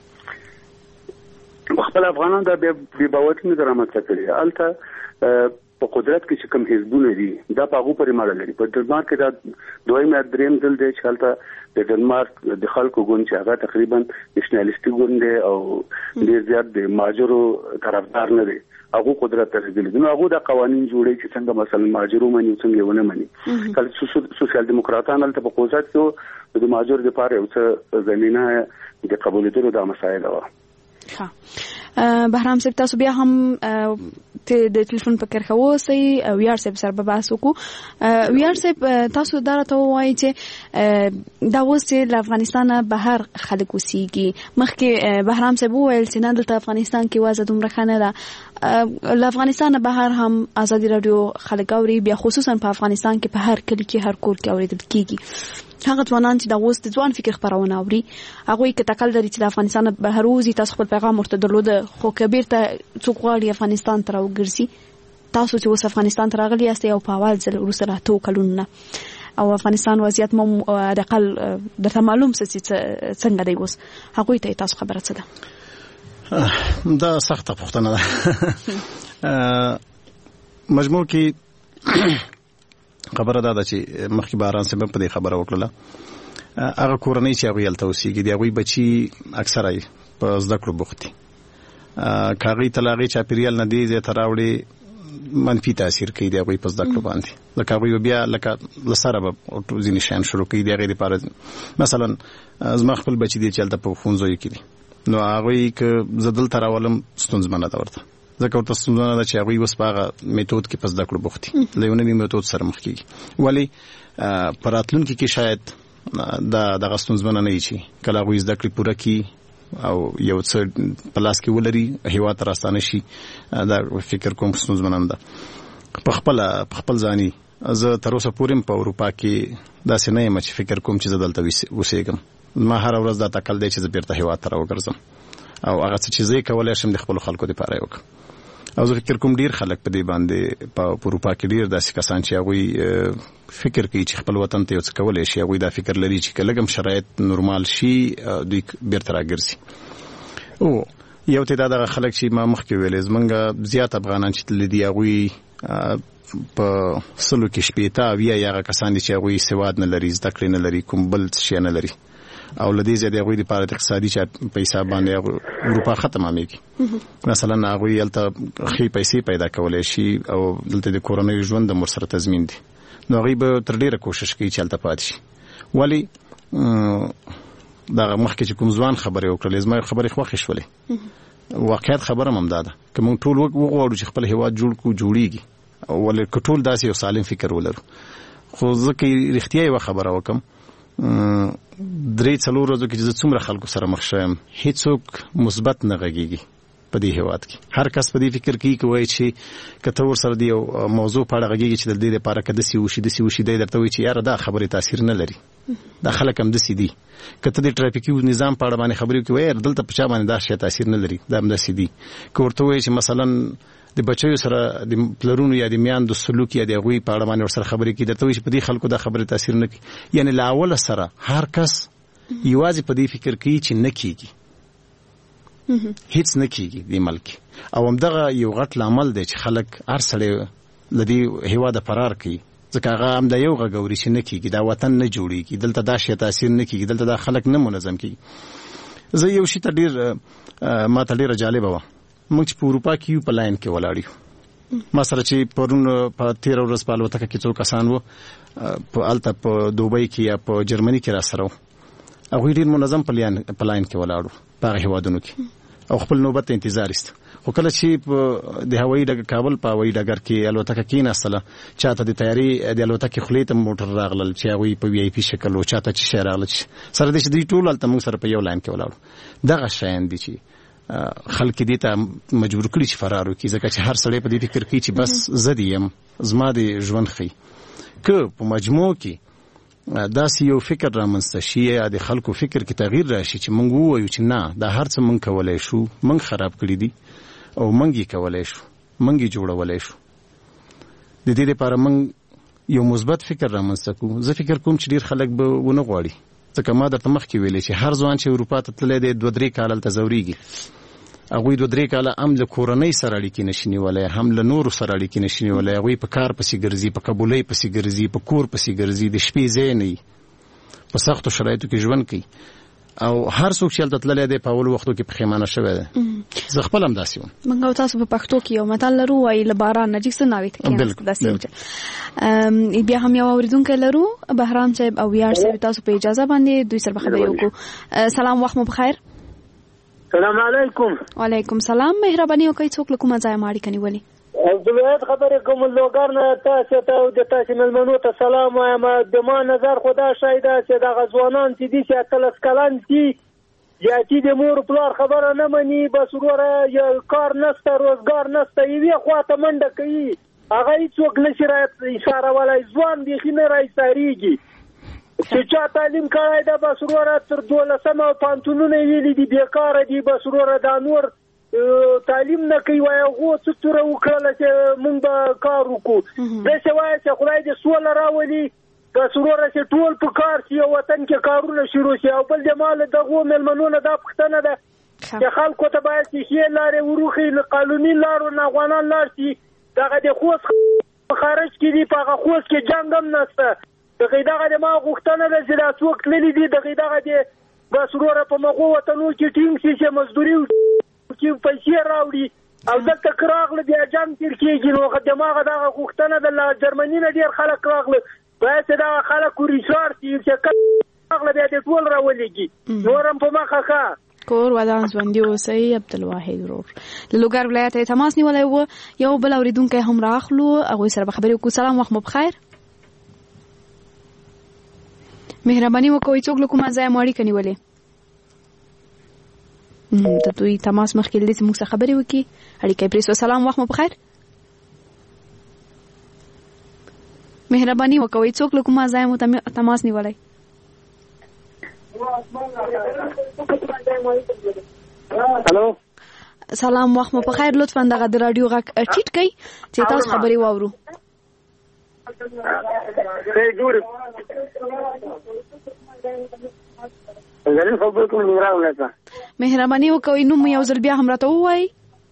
خپل افغانان دا بې باوري نه رامنځته کړي الته په قدرت کې چې کوم حزبونه دي دا په هغه پورې ماړه لري په ډنمارک کې دا دویم یا دریم دل دی چې الته د ډنمارک د خلکو ګوند چې هغه تقریبا نېشنلیستي ګوند دی او ډېر زیات د ماجرو طرفدار نه دی هغه قدرت ته رسیدلی نو هغه د قوانين جوړي چې څنګه مثلا ماجرو مني څنګه ونه مني کله سوسیال دیموکراتان الته په قوزات کې د ماجر د پاره او څه زمينه د قبولېدلو د مسایل و ها بهرام صاحب تاسو بیا هم ته د ټلیفون په کرخه وسی ویار صاحب سره به بحث وکړو ویار صاحب تاسو دا راته وایي چې دا اوس چې له افغانستان بهر خلک اوسېږي مخکې بهرام صاحب وویل چې نه دلته افغانستان کې وضع دومره ښه نه ده له افغانستان بهر هم ازادي راډیو خلک اوري بیا خصوصا په افغانستان کې په هر کلی کې هر کور کې اورېدل کېږي هغه ځوانان چې دا اوس د ځوان فکر خبرونه اوري هغه یې کتل لري چې د افغانستان بهر وځي تاسو خپل پیغام ورته درلوده خو کبیر ته څوک غواړي افغانستان ته راوګرځي تاسو چې اوس افغانستان ته راغلي یاست یو په اول ځل وروسته راته کلونه او افغانستان وضعیت مو د اقل درته معلوم څه څنګه دی اوس هغه ته تاسو خبره څه ده دا سخته پوښتنه ده مجموع کې خبره ده چې مخکې باران سبب په دې خبره وکړه هغه کورنۍ چې هغه یلته اوسېږي دی هغه بچي اکثره په زده کړو بوختي کاغی تلاغي چاپیریال نه دی زه تراوړي منفي تاثیر کوي دی هغه په زده کړو باندې لکه هغه بیا لکه لسره به ځینې شان شروع کوي دی هغه لپاره مثلا زما خپل بچي دی چې یلته په خونځوي کې نو هغه ک زدل تراولم ستونزمنه ده ورته ځکه ورته ستونزمنه ده چې هغه وس پاغه میتود کې پس د کړو بوختي لېونی میتود سره مخ کیږي ولی پراتلونکو کې شاید دا د غستونزمنه نه شي کله هغه زده کړې پوره کی او یو څه پلاس کې ولري هیوا تر راستانه شي دا فکر کوم ستونزمنه ده په خپل په خپل ځاني زه تر اوسه پورې په اروپا کې دا څه نه یم چې فکر کوم چې زدلته وسېګم ما هر ورځ دا تکل دی چې زه بیرته هیوا تر وګرځم او هغه څه چې زه کولای شم د خپل خلکو لپاره وکړم او زه فکر کوم ډیر خلک په دې باندې په اروپا کې ډیر داسې کسان چې هغه فکر کوي چې خپل وطن ته یو څه کولای شي هغه دا فکر لري چې کلهګم شرایط نورمال شي دوی بیرته راګرځي او یو تعداد هغه خلک چې ما مخکې ویلې زمونږ زیات افغانان چې تل دي هغه په سلو کې شپېته ویا هغه کسان چې هغه سواد نه لري زده کړې نه لري کوم بل څه نه لري او لدې زیاده هغه د پاره اقتصادي چې په حساب باندې اروپا ختمه میږي مثلا هغه یلته خې پیسې پیدا کولای شي او دلته د کورونی ژوند د مر سره تضمین دي نو هغه به تر ډیره کوشش کوي چې هلته پاتې شي ولی دا مخکې چې کوم ځوان خبرې وکړلې زما خبرې خوښ شولې واقعیت خبره هم ده که موږ ټول وغواړو چې خپل هیواد جوړ کو جوړیږي ولې کټول داسې یو سالم فکر ولرو خو ځکه رښتیا یو خبره وکم درې څلور ورځې کې چې څومره خلکو سره مخ شم هیڅوک مثبت نه غږیږي په دې هیواد کې هر کس په دې فکر کوي کوي چې کته ور سره دی موضوع په اړه غږیږي چې د دې لپاره کده سی وشي د سی وشي د درته وي چې یاره دا خبره تاثیر نه لري دا خلک هم د سی دي کته د ټرافیکي نظام په اړه باندې خبرې کوي دلته په چا باندې دا شی تاثیر نه لري دا هم د سی دي کوړته وي چې مثلا د بچیو سره د پلرونو یا د میان د سلوک یا د غوي په اړه باندې ور سره خبرې کوي درته وي چې په دې خلکو دا خبره تاثیر نه کوي یعنی لا اول سره هر کس یوازې په دې فکر کوي چې نه کیږي هیڅ نه کیږي د ملک او همدغه یو غټ عمل دی چې خلک هر سړی لدی هوا د فرار کوي ځکه هغه هم د یو غوړي چې نه کیږي دا وطن نه جوړیږي دلته دا شی تاثیر نه کیږي دلته دا خلک نه منظم کیږي زه یو شی ته ډیر ما ته ډیر جالب و موږ په اروپا کې په لاین کې ولاړ یو ما سره چې پرون په تیر ورځ په الوتکه کې څو کسان وو په الته په دوبۍ کې یا په جرمني کې را سره هغه ډیر منظم په لاین په لاین کې ولاړو په هوادونو کې او خپل نوبت انتظار است خو کله چې د هوایي ډګر کابل په هوایي ډګر کې الوتکه کې نسله چاته د تیاری د الوتکه خلیت موټر راغلل چې هغه په وی آی پی شکل او چاته چې شهر راغل سره د دې ټول الته موږ سره په یو لاین کې ولاړو دغه شاین دي چې خلک دې ته مجبور کړي چې فرار وکړي ځکه چې هر سړی په دې فکر کوي چې بس زه یم زما د ژوند خي که په مجموع کې داسې یو فکر رامنځته شي یا د خلکو فکر کې تغییر راشي چې موږ ووایو چې نه دا هر څه موږ کولای شو موږ خراب کړی دي او موږ یې کولای شو موږ یې جوړولای شو. د دې لپاره موږ یو مثبت فکر رامنځته کوو. زه فکر کوم چې ډېر خلک به ونه غواړي، ځکه ما درته مخکې ویلې چې هر ځوان چې اروپا ته تللی دی دوه درې کاله هلته ځورېږي. هغوی دوه درې کاله هم له کورنۍ سره اړیکې نشي نیولی، هم له نورو سره اړیکې نشي نیولی. هغوی په کار پسې ګرځي، په قبولۍ پسې ګرځي، په کور پسې ګرځي، د شپې ځای نه وي، په سختو شرایطو کې ژوند کوي. او هر څوک چې هلته تللی دی په اولو وختو کې پښیمانه شوی دی. زه خپل هم داسې وم. موږ او تاسو په پښتو کې یو متل لرو، وایي له باران نه جګ څه ناوې ته کېناست. داسې بیا هم یو اورېدونکی لرو، بهرام صاحب او ویاړ صاحب. تاسو په اجازه باندې دوی سره به خبرې وکړو. سلام، وخت مو بخیر. سلام علیکم. وعلیکم سلام. مهرباني وکړئ څوک له کومه ځایه مو اړیکه نیولې؟ عبدالوهاب خبرې کوم لوګر نه. تاسو ته او د تاسو مېلمنو ته سلام وایم. د ما نظر خو دا شی ده چې دغه ځوانان چې دي چې اتلس کلن دي، زیاتي د مور پلار خبره نه مني، بس وروره یا کار نشته، روزګار نشته، یوې خوا ته منډه کوي، هغه هېڅوک نشي را ایسارولی. ځوان بیخي نه را ایسارېږي. چې چا تعلیم کړی ده بس وروره تر دولسمه پوهنتونونه یې ویلي دي بېکاره دي، بس وروره دا نور تعلیم نه کوي. وایي هغو څه توره وکړله چې موږ به کار وکړو. داسې وایي چې خدای دې سوله راولي، بس وروره چې ټول په کار شي او وطن کې کارونه شروع شي. او بل د ما له دغو مېلمنو نه دا پوښتنه ده چې خلکو ته باید چې ښې لارې وروښي، له قانوني لارو نه افغانان لاړ شي. دغه د خوست په خارج کې دي، په هغه خوست کې جنګ هم نشته. دغه دغه د ما غوښتنه ده چې دا څوک تللي دي، دغه دغه د بس وروره په مغو وطنو کې ټینګ شي چې مزدوري وکړي، پیسې راوړي، او دلته که راغله بیا جنګ تېر کېږي. نو د ما دغه غوښتنه ده، له جرمني نه ډېر خلک راغله، باید چې دغه خلک ورېسار شي چې کله راغله بیا دې ټول راولېږي. نور هم په مخه ښه کور ودان ژوندي اوسئ. عبدالواحد ورور له لوګر ولایت یې تماس نیولی و. یو بل اورېدونکی هم راخلو، هغوی سره به خبرې وکړو. سلام، وخت مو بخیر. مهرباني وکړئ څوک له کومه ځایه مو اړیکه نیولې؟ د دوی تماس مخکې له دې چې موږ سره خبرې وکړي اړیکه یې پرېښوه. سلام، وخت مو بخیر. مهرباني وکړئ څوک له کومه ځایه مو تماس نیولی؟ هلو، سلام، وخت مو بخیر. لطفا دغه د راډیو غږ ټیټ کړئ چې تاسو خبرې واورو. مهرباني وکړئ نوم یو ځل بیا هم راته ووایئ.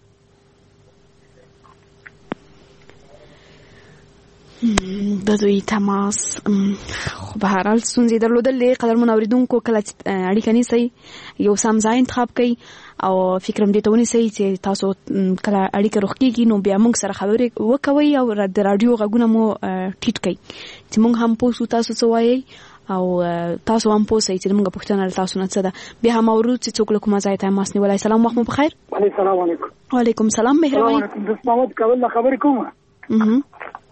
د دوی تماس خو به هر حال ستونزې درلودلې. قدرمنو اورېدونکو کله چې اړیکه نیسئ یو سم ځای انتخاب کړئ او فکر هم دې ته ونیسئ چې تاسو کله اړیکه روغ کېږي نو بیا موږ سره خبرې وکوئ او د راډیو غږونه مو ټیټ کړئ چې موږ هم پوه شو تاسو څه وایئ او تاسو هم پوه سئ چې زموږ پوښتنه له تاسو نه څه ده. بیا هم اورو چې څوک له کومه ځایه تماس نیولی. سلام، وخت مو بخیر. السلام علیکم. وعلیکم سلام. مهرباني. دوست محمد کابل نه خبرې کوم.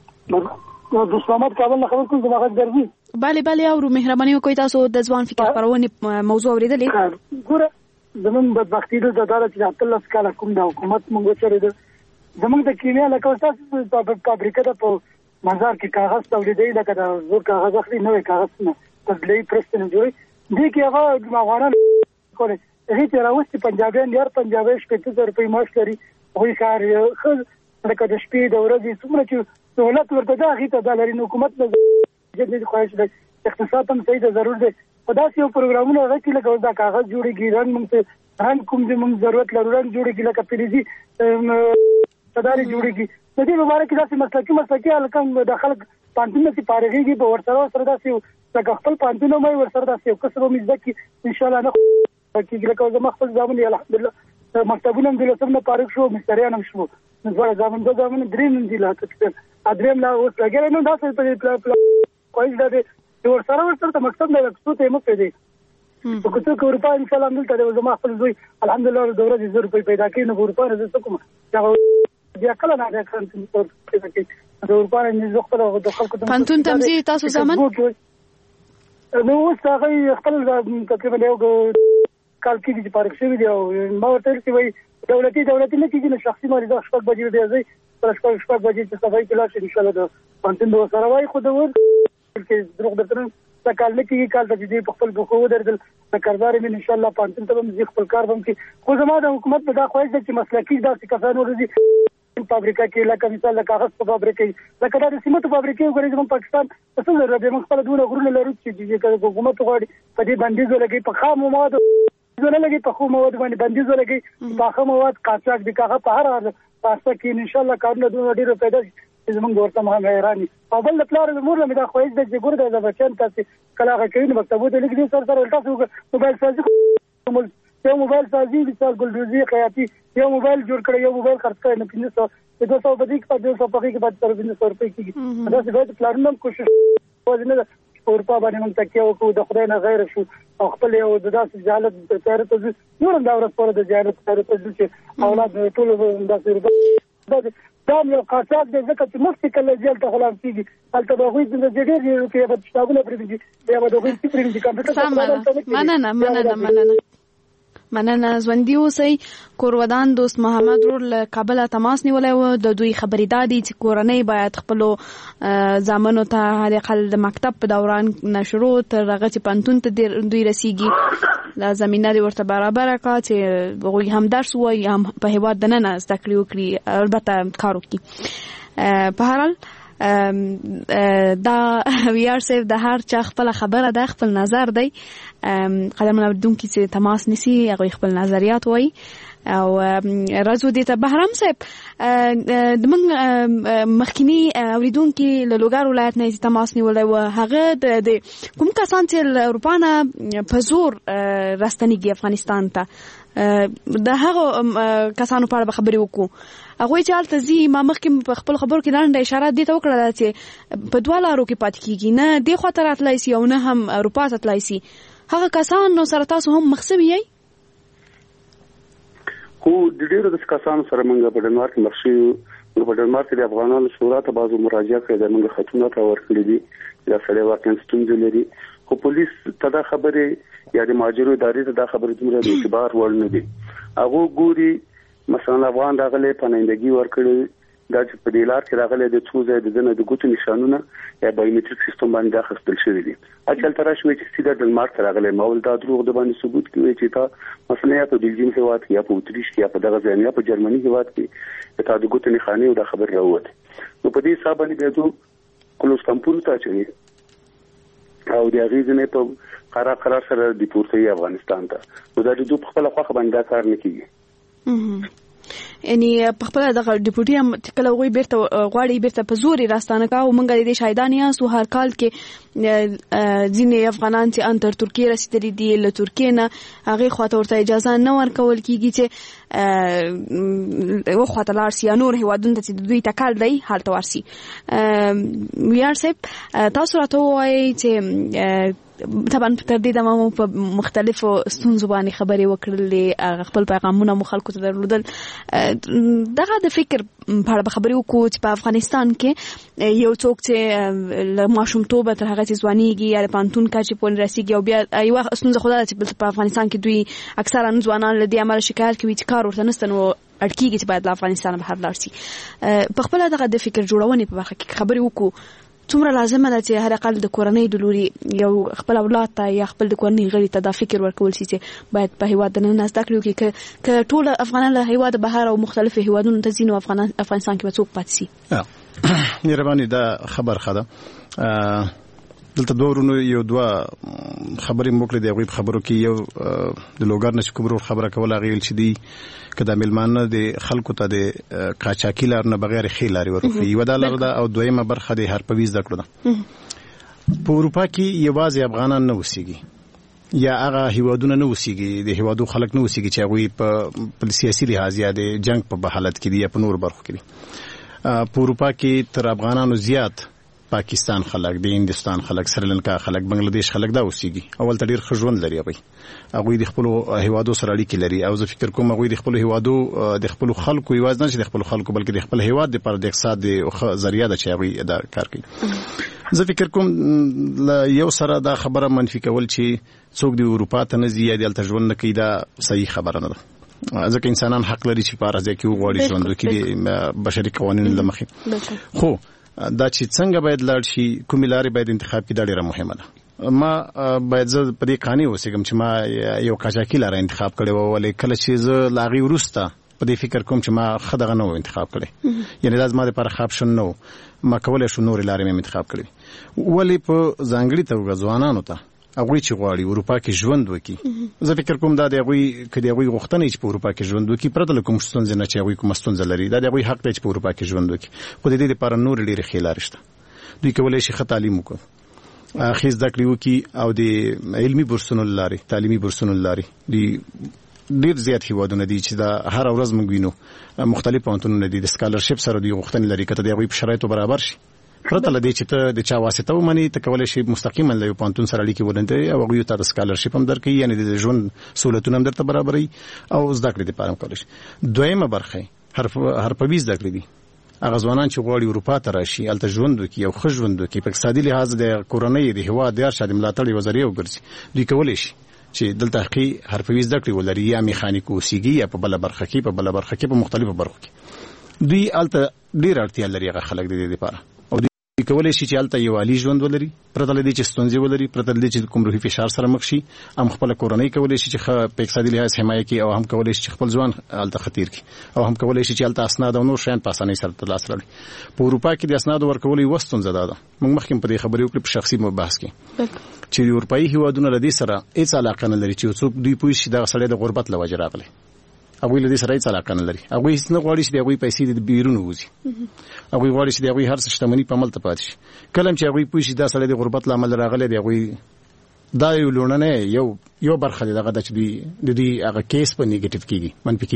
دوست محمد کابل نه خبرې کوم. زما غږ درځي؟ بله بله اورو. مهرباني وکړئ تاسو د ځوان فکر خپرونې موضوع اورېدلې؟ ګوره زمونږ بدبختي ده دا ده چې اتلس کاله کوم د حکومت مونږ وچرېده. زمونږ د کیمیا لکه ستاسو فابریکه ده په مزار کې کاغذ تولیدوي، لکه د زور کاغذ اخلي، نوی کاغذ نه تبدیلوي، پرس نه جوړوي. دې کې هغه افغانان کولی هغې چې راوستي پنجابیان دي، هر پنجابی شپېته زره روپۍ معاش لري. هغوی کار ښه لکه د شپې د ورځې څومره چې سهولت ورته ده هغې ته دا لري. نو حکومت له جدي خواهش ده، اقتصاد هم صحیح ده، ضرور دی. په داسې یو پروګرامونه هغه کې لکه دا کاغذ جوړېږي، رنګ موږ ته رنګ کوم چې موږ ضرورت لرو رنګ جوړېږي، لکه فلزي صدارې جوړېږي. د دې په باره کې داسې مسلکي مسلکي هلکان د خلک پوهنتونونه چې فارغېږي په ورسره ورسره داسې لکه خپل پوهنتون هم وایي ورسره داسې یو کسب هم زده کړي انشاءالله نه کېږي. لکه زما خپل زامن یې الحمدلله مکتبونه هم دولسم نه فارغ شو، مستریان هم شو. نو دواړه زامن دوه زامن درېیم هم دي لا تقریبا درېیم لا اوس لګېږي. نو داسې خواهش دا دی چې ورسره ورسره ته مکتب نه لکسو ته یې مه پرېږدئ. په کوڅو کې اروپا انشاءالله همدلته دی. زما خپل زوی الحمدلله د ورځې زر روپۍ پیدا کوي. نو په اروپا نه زه څه کوم بیا کله نه بیا کله پیدا کوي. د اروپا نه زه خپله د خلکو پوهنتون ته هم ځي تاسو زامن؟ نو اوس هغه خپل تقریبا یو کال کېږي چې فارغ شوي دي. او ما ورته ویل چې وایي دولتي دولتي نه کېږي، نو شخصي مالي دا شپږ بجې بیا ځئ پر شپږ شپږ بجې چې صفایي کې لاړ شي انشاءالله د پوهنتون به ورسره وایي. خو د ور کې دروغ درته نه دا کال نه کېږي، کال ته چې دوی په خپل پښو ودرېدل د کارګار مې انشاءالله پوهنتون ته به هم ځي، خپل کار به هم کوي. خو زما د حکومت په دا خواهش ده چې مسلکي داسې کسان وروزي فابریکه کې لکه مثال د کاغذ په فابریکه کې لکه د سیمنټ فابریکې وګورئ زموږ پاکستان څه ضرورت دی موږ خپل دونه غرونه لرو چې د حکومت غواړي په دې بندیز ولګي په خام مواد زونه لګي په خام مواد باندې بندیز ولګي په خام مواد قاچاق دي کاغه په هر پاسه کې ان شاء الله کارونه دونه ډیره پیدا شي زموږ ورته مهمه ایرانی او بل د پلار د مور له دا خوښ د ګور د بچن تاسو کله هغه کوي مکتبو ته لګي سر سره تاسو موبایل سازي یو موبایل سازي مثال ګلدوزي خیاطي یو موبایل جوړ کړی یو موبایل خرڅ کړی نه پنځه سو د دوه سو بدی کې په دوه سو په کې بعد تر پنځه سو روپۍ کېږي دا څه د پلانونو کوشش وځنه اورپا باندې موږ تکیه وکړو د خدای نه غیر شو او خپل یو د داسې جهالت د تیار ته نور دا ورځ پر د جهالت تیار ته چې اولاد ټول داسې روپۍ دا یو قاچاق د ځکه چې مخکې کله جیل ته غلام کېږي هلته به هغوی د جډیر کې به شتابونه پرېږدي یا به د هغوی پرېږدي کمپیوټر مننه مننه مننه مننه ژوندي اوسئ. کورودان دوست محمد رور له کابل تماس نیولی و. د دوی خبرې دا دي چې کورنۍ باید خپلو زامنو ته هر اقل د مکتب په دوران نه شروع تر هغه چې پوهنتون ته دوی رسیږي دا زمینه دې ورته برابره کړه چې هغوی هم درس ووایي هم په هېواد دننه زده کړې وکړي البته کار وکړي. په هر حال دا ویار صاحب د هر چا خپل خبره ده خپل نظر دی قدرمن اوریدونکي چې تماس نیسي هغوی خپل نظریات وایي او راځو دې ته بهرام صاحب د موږ مخکینی اوریدونکي له لوګر ولایت نه تماس نیولی و هغه د کوم کسان چې له اروپا نه په زور راستنیږي افغانستان ته د هغو کسانو په اړه خبرې وکړو هغوی چې هلته ځي ما مخکې په خپل خبرو کې لنډه اشاره دې ته وکړله چې په دوه لارو کې پاتې کېږي نه دې خوا ته راتلی سي او نه هم اروپا ته تللی سي هغه کسانو سره تاسو هم مخ سوي یئ خو د ډېرو داسې کسانو سره موږ په ډنمارک کې مخ شوي موږ په ډنمارک کې د افغانانو شورا ته بعضو مراجعه کړې ده موږ خطونه ته ورکړي دي دا سړی واقعا ستونزې لري خو پولیس ته دا خبرې یا د مهاجرو ادارې ته دا خبرې دومره د اعتبار وړ نه دي هغوی ګوري مثلا افغان راغلی پناهندګي ورکړي دا چې په دې لار کې راغلی د څو ځای د ځنه د ګوتو نشانونه یا بایومټریک سیستم باندې اخیستل شوي دي اچل تر شوي چې سیده ډنمارک ته راغلی مول دا دروغ د باندې ثبوت کوي چې تا مثلا یا په بلجیم هېواد کې یا په اتریش کې یا په دغه ځای یا په جرمني هېواد کې تا د ګوتو نښانې او دا خبر راووت نو په دې حساب باندې بیا ځو کلوز کمپون ته اچوي او د هغې ځینې په قرار قرار سره دیپورتوي افغانستان ته نو دا د دوی په خپله خوښه باندې دا کار نه کېږي یعنی په خپل دغه ډیپوټي هم کله وګړي بیرته غواړي بیرته په زور راستانه کا او مونږ د شاهدان یې سو هر کال کې ځینې افغانان چې ان تر ترکیه رسیدلي دي له ترکیه نه هغه خواته ورته اجازه نه ورکول کیږي چې و خواته لار سي نور هیوادونه چې دوی تکال دی حالت ورسي ویار صاحب تاسو راته وایي چې طبعا تر دې دمو په مختلفو ستونزو باندې خبرې وکړلې خپل پیغامونه مو خلکو ته درلودل دغه د فکر په اړه خبرې وکړو چې په افغانستان کې یو څوک چې له ماشومتوبه تر هغه چې ځوانيږي یا پانتون کاچې پون رسیږي او بیا یو ستونزه خدای چې په افغانستان کې دوی اکثرا ځوانان له دې عمل شکایت کوي چې کار ورته نشته نو اړکیږي چې باید له افغانستان بهر لاړ شي په خپل دغه د فکر جوړونې په برخه کې خبرې وکړو څومره لازمه ده چې هر اقل د کورنۍ د لوري یو خپل اولاد ته یا خپل د کورنۍ غړي ته دا فکر ورکول شي چې باید په هیواد نه زده کړو کې ک ټول افغانان له هیواد بهر او مختلفو هیوادونو ته ځینو افغانان افغانستان کې وڅوک پاتې سي مهرباني دا خبر خده دلته دوه ورونو یو دوه خبرې موکړې دی غوښ خبرو کې یو د لوګر نش کومرو خبره کوله غیل چې دی کدا ملمانه د خلکو ته د قاچاقي لار نه بغیر خې لاري ورکړي یو د لار ده او دویمه برخه د هر پویز دکړه په اروپا کې یوازې افغانان نه وسیږي یا هغه هیوادونه نه وسیږي د هیوادو خلک نه وسیږي چې هغه په سیاسي لحاظ یا د جنگ په حالت کې دي یا په نور برخو کې دي په اروپا کې تر افغانانو زیات پاکستان خلک د هندستان خلک سریلانکا خلک بنگلاديش خلک دا اوسېږي اول ته ډیر خجون لري هغه هغه د خپل هیوادو سره اړیکې لري او زه فکر کوم هغه د خپل هیوادو د خپل خلکو یوازې نه چې د خپل خلکو بلکې د خپل هیواد د پر د اقتصاد د ذریعہ د چاوي ادا کار کوي زه فکر کوم یو سره دا خبره منفي کول چې څوک د اروپا ته نه زیات دلته ژوند نه کوي دا صحیح خبره نه ده ځکه انسانان حق لري چې په راځي کې وغواړي ژوند وکړي د بشري قوانینو لمخې خو دا چې څنګه باید لاړ شي کومې لارې باید انتخاب کړي دا ډیره مهمه ده ما باید زه په دې قانې اوسېږم چې ما یو قاچاقي لاره انتخاب کړې وه ولې کله چې زه له هغې وروسته په دې فکر کوم چې ما خدغه نو انتخاب کړی یعنی لازم ما لپاره خاب شون نو ما کولای شو نور لارې مې انتخاب کړی ولی په ځانګړي توګه ځوانانو ته هغه چې غواړي اروپا کې ژوند وکړي زه فکر کوم دا د هغه کدي هغه غوښتنه چې په اروپا کې ژوند وکړي پرته له کوم ستونزې نه چې هغه کوم ستونزه لري دا د هغه حق دی چې په اروپا کې ژوند وکړي خو د دې لپاره نور ډېر خیال رښتا دوی کولای شي ښه تعلیم وکړي اخی زده کړې وکړي او د علمي بورسونو لاري تعلیمي بورسونو لاري دی ډېر زیات هیوادونه دي چې دا هر ورځ موږ وینو مختلف پوهنتونونه دي د سکالرشپ سره دی غوښتنې لري کته دی هغه په شرایطو برابر شي پرته لدی چې ته د چا واسطه ومني ته کولای شي مستقیما له پوهنتون سره اړیکې ولري او هغه ته د سکالرشپ هم درکې یعنی د ژوند سہولتونه هم درته برابري او زده کړې لپاره کولای شي دویمه برخه هر هر په زده کړې دي هغه ځوانان چې غواړي اروپا ته راشي الته ژوند وکړي او ښه ژوند وکړي په اقتصادي لحاظ د کورنۍ د هوا د ارشاد ملاتړ یو ذریعہ وګرځي دوی کولای شي چې دلته حقي حرفوي زده کړې ولري یا میخانیک اوسېږي یا په بل برخه کې په بل برخه کې په مختلفو برخو کې دوی الته ډېر اړتیا لري هغه خلک د دې لپاره او دوی کولای شي چې الته یو عالی ژوند ولري پرته له دې چې ستونزې ولري پرته له دې چې کوم روحي فشار سره مخ شي هم خپل کورنۍ کولای شي چې په اقتصادي لحاظ حمایه کوي او هم کولای شي چې خپل ځوان الته خطر کړي او هم کولای شي چې الته اسناد او نور شیان په اسانۍ سره ترلاسه کړي په اروپا کې د اسناد ورکول یو ستونزه ده موږ مخکې په دې خبرې وکړو په شخصي مباحث کې چې اروپאי هیوادونه لدی سره هیڅ علاقه نه لري چې څوک دوی پوه شي دا سړی د غربت لوجه راغلی هغه لدی سره هیڅ علاقه نه لري هغه هیڅ نه غواړي چې هغه پیسې د بیرون وځي هغه غواړي چې هغه هر څه شتمنۍ په عمل ته پاتې شي کله چې هغه پوه شي دا سړی د غربت لامل راغلی دی هغه دا یو لونه یو یو برخه دغه د چې دی د دې هغه کیس په نیگیټیو کېږي منفي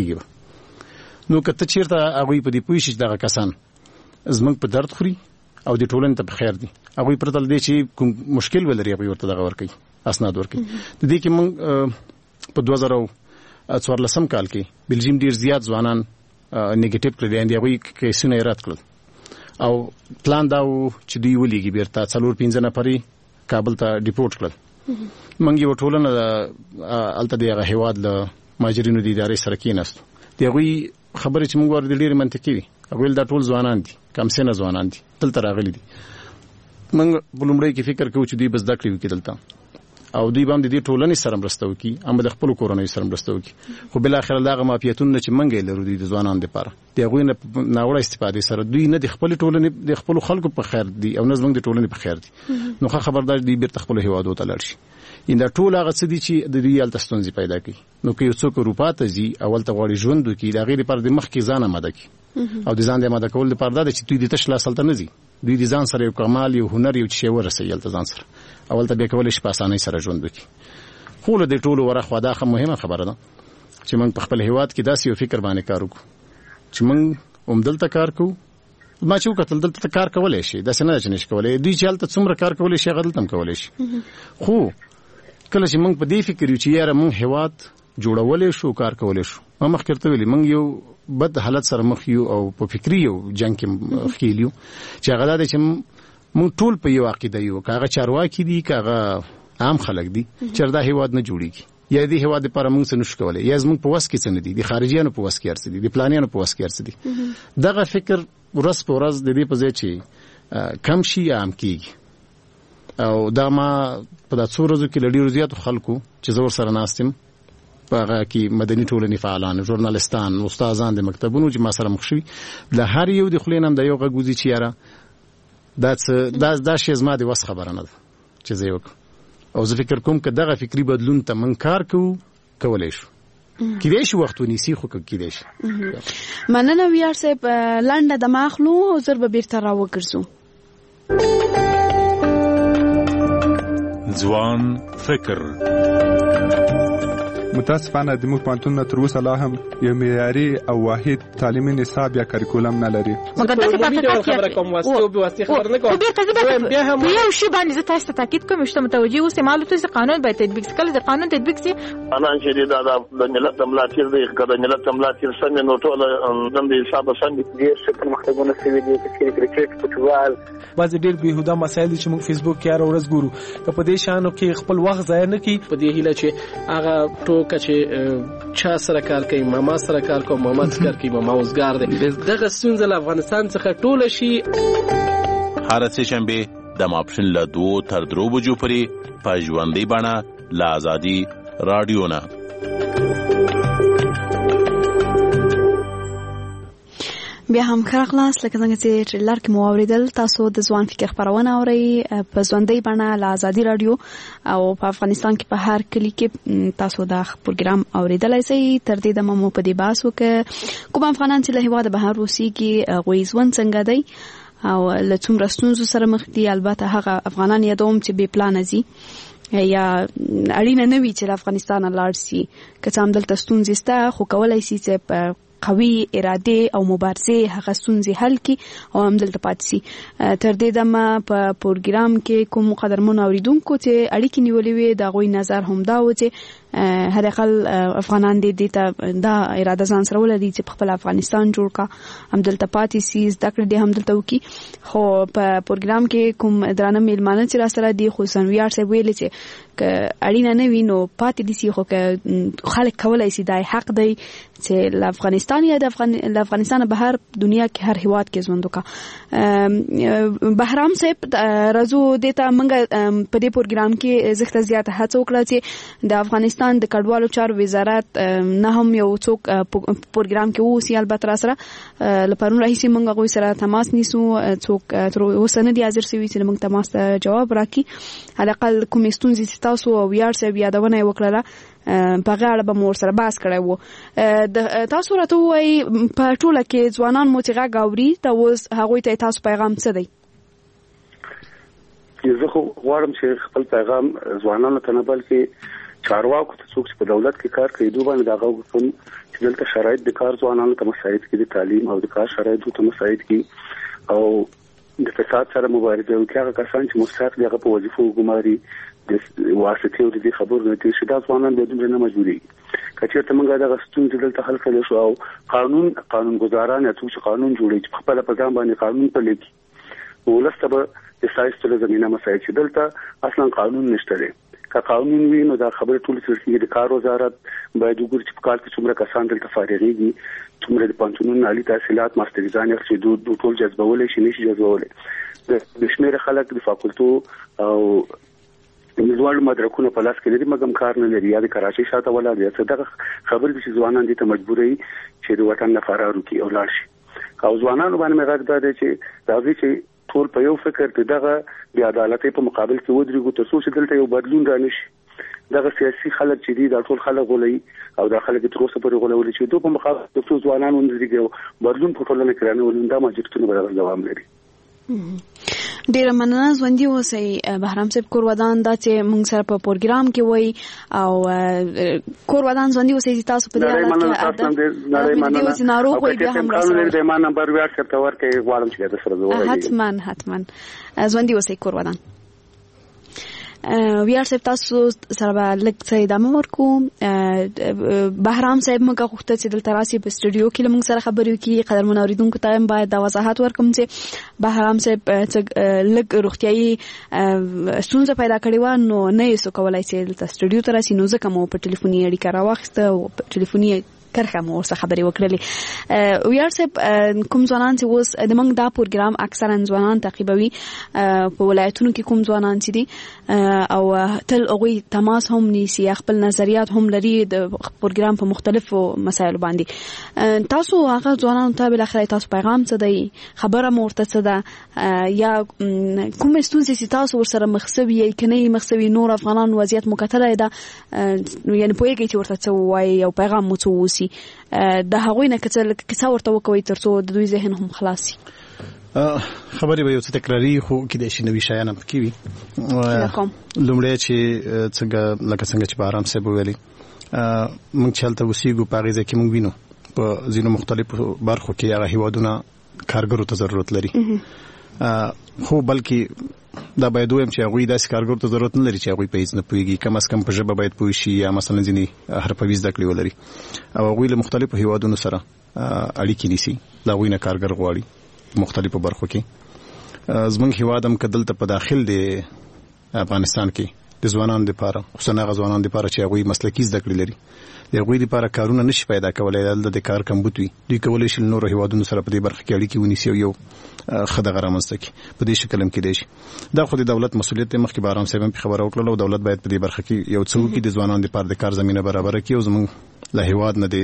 کېږي نو کته چیرته هغه په دې پوه شي دغه کسان زمنګ په درد خوري او د ټولنې ته بخیر دي هغه پرته دې چې کوم مشکل ولري هغه ورته دغه ورکي اسناد ورکي د دې کې موږ په دوه زره څوارلسم کال کې بلجیم ډیر زیات ځوانان نیگیټیو کړي دي هغه کیسونه رات کړل او پلان دا و چې دوی ولېږي بیرته څلور پنځه نفرې کابل ته ډیپورټ کړل موږ یو ټولنه الته دغه هیواد له ماجرینو د ادارې سره کېناستو دغه خبره چې موږ ورته ډېر منطقي وي هغه دا ټول ځوانان دي کم سنه ځوانان دي دلته راغلي دي موږ بلومړی کې فکر کوو چې دوی بس دکړي وکړي دلته او دوی باندې د ټولنې سره مرسته وکړي هم د خپل کورنۍ سره مرسته وکړي خو بل اخر دغه مافیاتونه چې منګې لرو دي د ځوانانو لپاره دغه نه ناوړه استفاده سره دوی نه د خپل ټولنې د خپل خلکو په خیر دي او نه زموږ د ټولنې په خیر دي نو خبردار دي بیرته خپل هیوادو ته لاړ شي ان دا ټول هغه څه دي چې د دوی الته ستونزې پیدا کوي نو که یو څوک اروپا ته ځي اول ته غواړي ژوند وکړي دا غیر پر د مخ کې ځان آماده کړي او د ځان د آماده کول لپاره دا چې دوی د تشلا سلطنت نه ځي دوی د ځان سره یو کمال یو هنر یو شی ورسوي الته ځان سره اول ته به کولای شي په اسانۍ سره ژوند وکړي خو له دې ټولو ورخوا دا مهمه خبره ده چې موږ په خپل هیواد کې داسې یو فکر باندې کار وکړو چې موږ هم دلته کار کوو ما چې وکتل دلته کار کولای شي دا څنګه چې نشي کولای دوی چې هلته څومره کار کولای شي هغه دلته هم کولای شي خو کله چې موږ په دې فکر یو چې یاره موږ هیواد جوړولای شو کار کولای شو ما مخکې ته ویلي موږ یو بد حالت سره مخ یو او په فکری یو جنگ کې خېلیو چې هغه دا چې موږ ټول په یو عقیده یو کاغه چارواکي دي کاغه عام خلک دي چې دا هیواد نه جوړیږي یا دې هیواد لپاره موږ څه نشو کولای یا موږ په وس کې څه نه دي د خارجيانو په وس کې ارڅ دي د پلانیانو په وس کې ارڅ دي دغه فکر ورځ په ورځ د دې په ځای چې کم شي عام کیږي او دا ما په داسې ورځو کې لړۍ زیات خلکو چې زور سره ناستم په هغه کې مدني ټولنې فعالان ژورنالستان استادان د مکتبونو چې ما سره مخ شوي د هر یو د خلینم د یو غوږی چې یاره دا دا دا شی زما د وس خبره نه ده چې زه یو او زه فکر کوم که دغه فکری بدلون ته من کار کوو کولای شو کېدای شي وخت ونیسي خو کېدای شي مننه ویار صاحب لنډه د ماخلو او زر به بیرته راوګرځو ځوان فکر متاسفانه د موږ پوهنتونونه تر اوسه لا هم یو معیاري او واحد تعلیمي نصاب یا کریکولم نه لري مګر داسې خبره کوم واسطه به واسطه خبر نه کوم بیا هم یو شی باندې زه تاسو ته تاکید کوم چې متوجي اوسئ معلومات چې قانون باید تطبیق شي کله د قانون تطبیق شي انا چې دا د ملت ملاتیر دی کله ملت ملاتیر څنګه نو ټول د حساب څنګه دي چې پرمختګونه شوي دي چې کرکټ فوټبال بعض ډېر بهوده مسایل چې موږ فیسبوک کې هر ورځ ګورو که په دې شانو کې خپل وخت ضایع نه کړي په دې هیله چې هغه ټوکه چې چا سره کار کوي ماما سره کار کوي ماما سره کار کوي ماما اوسګار دی دغه ستونزه له افغانستان څخه ټوله شي هر څه شنبه د ماپښین له دوه تر درو بجو پورې په ژوندۍ بڼه له آزادي رادیو نه بیا هم خلاص لکه څنګه چې ټریلر کې مو اوریدل تاسو د ځوان فکر خبرونه اورئ په ژوندۍ بڼه له آزادي رادیو او په افغانستان کې په هر کلی کې تاسو دا پروګرام اوریدلای شئ. تر دې دمه مو په دې باس وکړه کوم افغانان چې له هیواده بهر اوسېږي هغوی ژوند څنګه دی او له څومره ستونزو سره مخ دي. البته هغه افغانان یادوم چې بې پلانه ځي یا اړینه نه وي چې له افغانستانه لاړ شي، که څه هم دلته ستونزې شته خو کولی شي چې په قوي اراده او مبارزه هغه ستونزې حل کړي او هم دلته پاتې شي. تر دې دمه په پروګرام کې کوم قدرمن اوریدونکو چې اړیکې نیولې وي د هغوی نظر هم دا و چې هر اقل افغانان دې ته دا اراده ځان سره ولري چې په خپل افغانستان جوړ کا هم دلته پاتې شي، زده کړې دې هم دلته وکړي. خو په پروګرام کې کوم درانه میلمانه چې را سره دي خصوصا ویاړ صاحب ویلي چې که اړینه نه وي نو پاتې دي شي، خو که خلک کولی شي دا حق دی چې له افغانستان یا د افغانستان بهر دنیا کې هر هیواد کې ژوند وکړه. بهرام صاحب راځو دې ته موږ په دې پروګرام کې زښته زیاته هڅه وکړه چې د افغانستان د کډوالو چارو وزارت نه هم یو څوک پروګرام کې اوسي. البته را سره لپاره راهیسې موږ هغوی سره تماس نیسو، څوک تر اوسه نه دي حاضر شوي چې موږ تماس ته جواب راکړي. حداقل کومې ستونزې چې تاسو او ویاړ صاحب یادونه یې وکړله په هغه اړه به مو ورسره بحث کړی و. تاسو راته ووایئ په ټوله کې ځوانان مو چې غږ اوري ته اوس هغوی ته تاسو پیغام څه دی؟ زه خو غواړم چې خپل پیغام ځوانانو ته نه بلکې چارواکو ته څوک چې په دولت کې کار کوي دوی باندې دا غږ وکړم چې دلته شرایط د کار ځوانانو ته مساعد کړي، د تعلیم او د کار شرایط ته مساعد کړي او د فساد سره مبارزه وکړي. هغه کسان چې مستحق دي هغه په وظیفو ګماري د واسطې او د دې خبرو نه تېر شي، دا ځوانان به دومره نه مجبورېږي. که چېرته موږ دغه ستونزې دلته حل کړلی شو او قانون قانونګزاران یا څوک چې قانون جوړوي چې خپله په ځان باندې قانون پلی کړي ولس ته به د سایستلو زمینه مساعد شي. دلته اصلا قانون نشته دی، که قانون وي نو دا خبرې ټولې څېړل کېږي. د کار وزارت باید وګوري چې په کال کې څومره کسان دلته فارغېږي، څومره د پوهنتونونو عالي تحصیلات ماستریزان یې چې دوی ټول جذبولی شي نه شي جذبولی. د شمېره خلک د فاکولټو او لوړ مدرکونه په لاس کې لري مګم کار نه لري، یا د کراچۍ شاته ولاړ دي. څه دغه خبرې چې ځوانان دي ته مجبوروي چې د وطن نه فرار وکړي او لاړ شي. او ځوانانو باندې مې غږ دا دی چې راځي چې ټول په یو فکر کې دغه بې عدالتۍ په مقابل کې ودرېږو تر څو چې دلته یو بدلون رانشي. دغه سیاسي خلک چې دي دا ټول خلک غولوي او دا خلک تر اوسه پورې غولولي چې دوی په مقابل د څو ځوانانو ودرېږي او بدلون په ټولنه کې رانولي. دا ماجرتونه به دغه دوام لري. ډیره مننه. ژوندي اوسئ بهرام صاحب کور ودان دا چې موږ سره په پروګرام کې وای او کور ودان ژوندي اوسئ چې تاسو په دې اړه کې د ناروغ وي بیا هم راځي د ما نمبر ویاړ څخه تور کې غواړم چې د سره زوړ حتما حتما ژوندي اوسئ کور ودان. ویاړ صاحب تاسو سره به لږ څه ادامه ورکړو. بهرام صاحب موږ غوښتل چې دلته راسي په سټوډیو کې موږ سره خبرې وکړي. قدرمن اوریدونکو ته هم باید دا وضاحت ورکړم چې بهرام صاحب لږ روغتیایي ستونزه پیدا کړې وه نو نه یې څوک کولی چې دلته سټوډیو ته راسي، نو ځکه مو په ټلیفوني اړیکه راواخیسته او په ټلیفوني کرخه مو ورسره خبرې وکړلې. ویاړ صاحب کوم ځوانان چې اوس د موږ دا پروګرام اکثرا ځوانان تعقیبوي په ولایتونو کې کوم ځوانان چې دي او تل هغوی تماس هم نیسي، خپل نظریات هم لري د پروګرام په مختلفو مسایلو باندې، تاسو هغه ځوانانو ته بالاخره تاسو پیغام څه دی، خبره مو ورته څه ده، یا کوم ستونزې چې تاسو ورسره مخ شوي یې که نه یې مخ شوي نور افغانان وضعیت مو کتلی ده، یعنې پوهېږئ چې ورته څه ووایي او پیغام مو څه ووسي د هغوی نه کیسه ورته وکوئ تر څو د دوی ذهن هم خلاص شي. خبرې به یو څه تکراري خو کیدای شي نوي شیان هم پکې وي. لومړی چې څنګه لکه څنګه چې بهرام صاحب ویلي موږ چې هلته اوسېږو په هغې ځای کې موږ وینو په ځینو مختلفو برخو کې هغه هېوادونه کارګرو ته ضرورت لري، خو بلکې دا باید ووایم چې هغوی داسې کارګرو ته ضرورت نه لري چې هغوی په هېڅ نه پوهېږي، کم از کم په ژبه باید پوه شي یا مثلا ځینې حرفوي زده کړې ولري او هغوی له مختلفو هېوادونو سره اړیکې نیسي، د هغوی نه کارګر غواړي په مختلفو برخو کې. زموږ هېواد هم که دلته په داخل د افغانستان کې د ځوانانو دپاره خصوصا هغه ځوانانو دپاره چې هغوی مسلکي زده کړې لري د هغوی دپاره کارونه نشي پیدا کولی، دلته د کار کمبود وي، دوی کولی شي له نورو هېوادونو سره په دې برخه کې اړیکې ونیسي او یو ښه دغه رامنځته کړي. په دې شکل هم کېدای شي. دا خو د دولت مسؤلیت دی، مخکې بهرام صاحب هم خبره وکړله او دولت باید په دې برخه کې یو څه وکړي د ځوانانو دپاره د کار زمینه برابره کړي او زموږ له هېواد نه د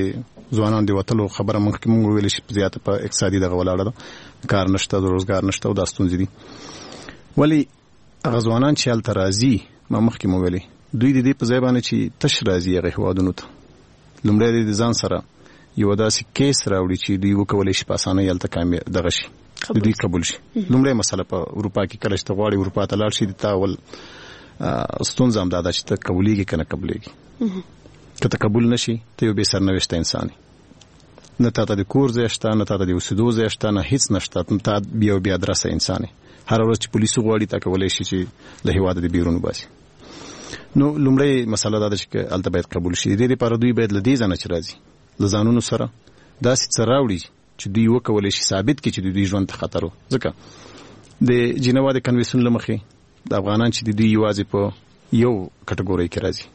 ځوانان دی وتلو خبره مونږ کې مونږ ویل شي زیاته په اقتصادي دغه ولاړه ده کار نشته د روزګار نشته او د ستونزې دي ولی هغه ځوانان چې هلته راځي ما مخکې مو ویلې دوی د دې په ځای باندې چې تش راځي هغه هیوادونو ته لومړی د ځان سره یو داسې کیس راوړي چې دوی وکولی شي په اسانۍ هلته کامیاب دغه شي د دوی قبول شي لومړی مسله په اروپا کې کله چې ته غواړې اروپا ته لاړ شي د تا اول ستونزه همدا ده چې ته قبولیږي که نه قبولیږي که ته قبول نشي ته یو بې سرنوشته انسان یې نه تا ته د کور ځای شته نه تا ته د اوسېدو ځای شته نه هېڅ نشته تا بیا یو بې ادرسه انسان یې هره ورځ چې پولیسو غواړي تا کولی شي چې له هېواده د بیرون وباسي نو لومړی مسله دا ده چې هلته باید قبول شي د دې لپاره دوی باید له دې ځایه چې راځي له ځانونو سره داسې څه راوړي چې دوی وکولی شي ثابت کړي چې دوی ژوند ته خطر و ځکه د جنیوا د کنوینسیون له مخې د افغانان چې د دوی یوازې په یو کټګورۍ کې راځي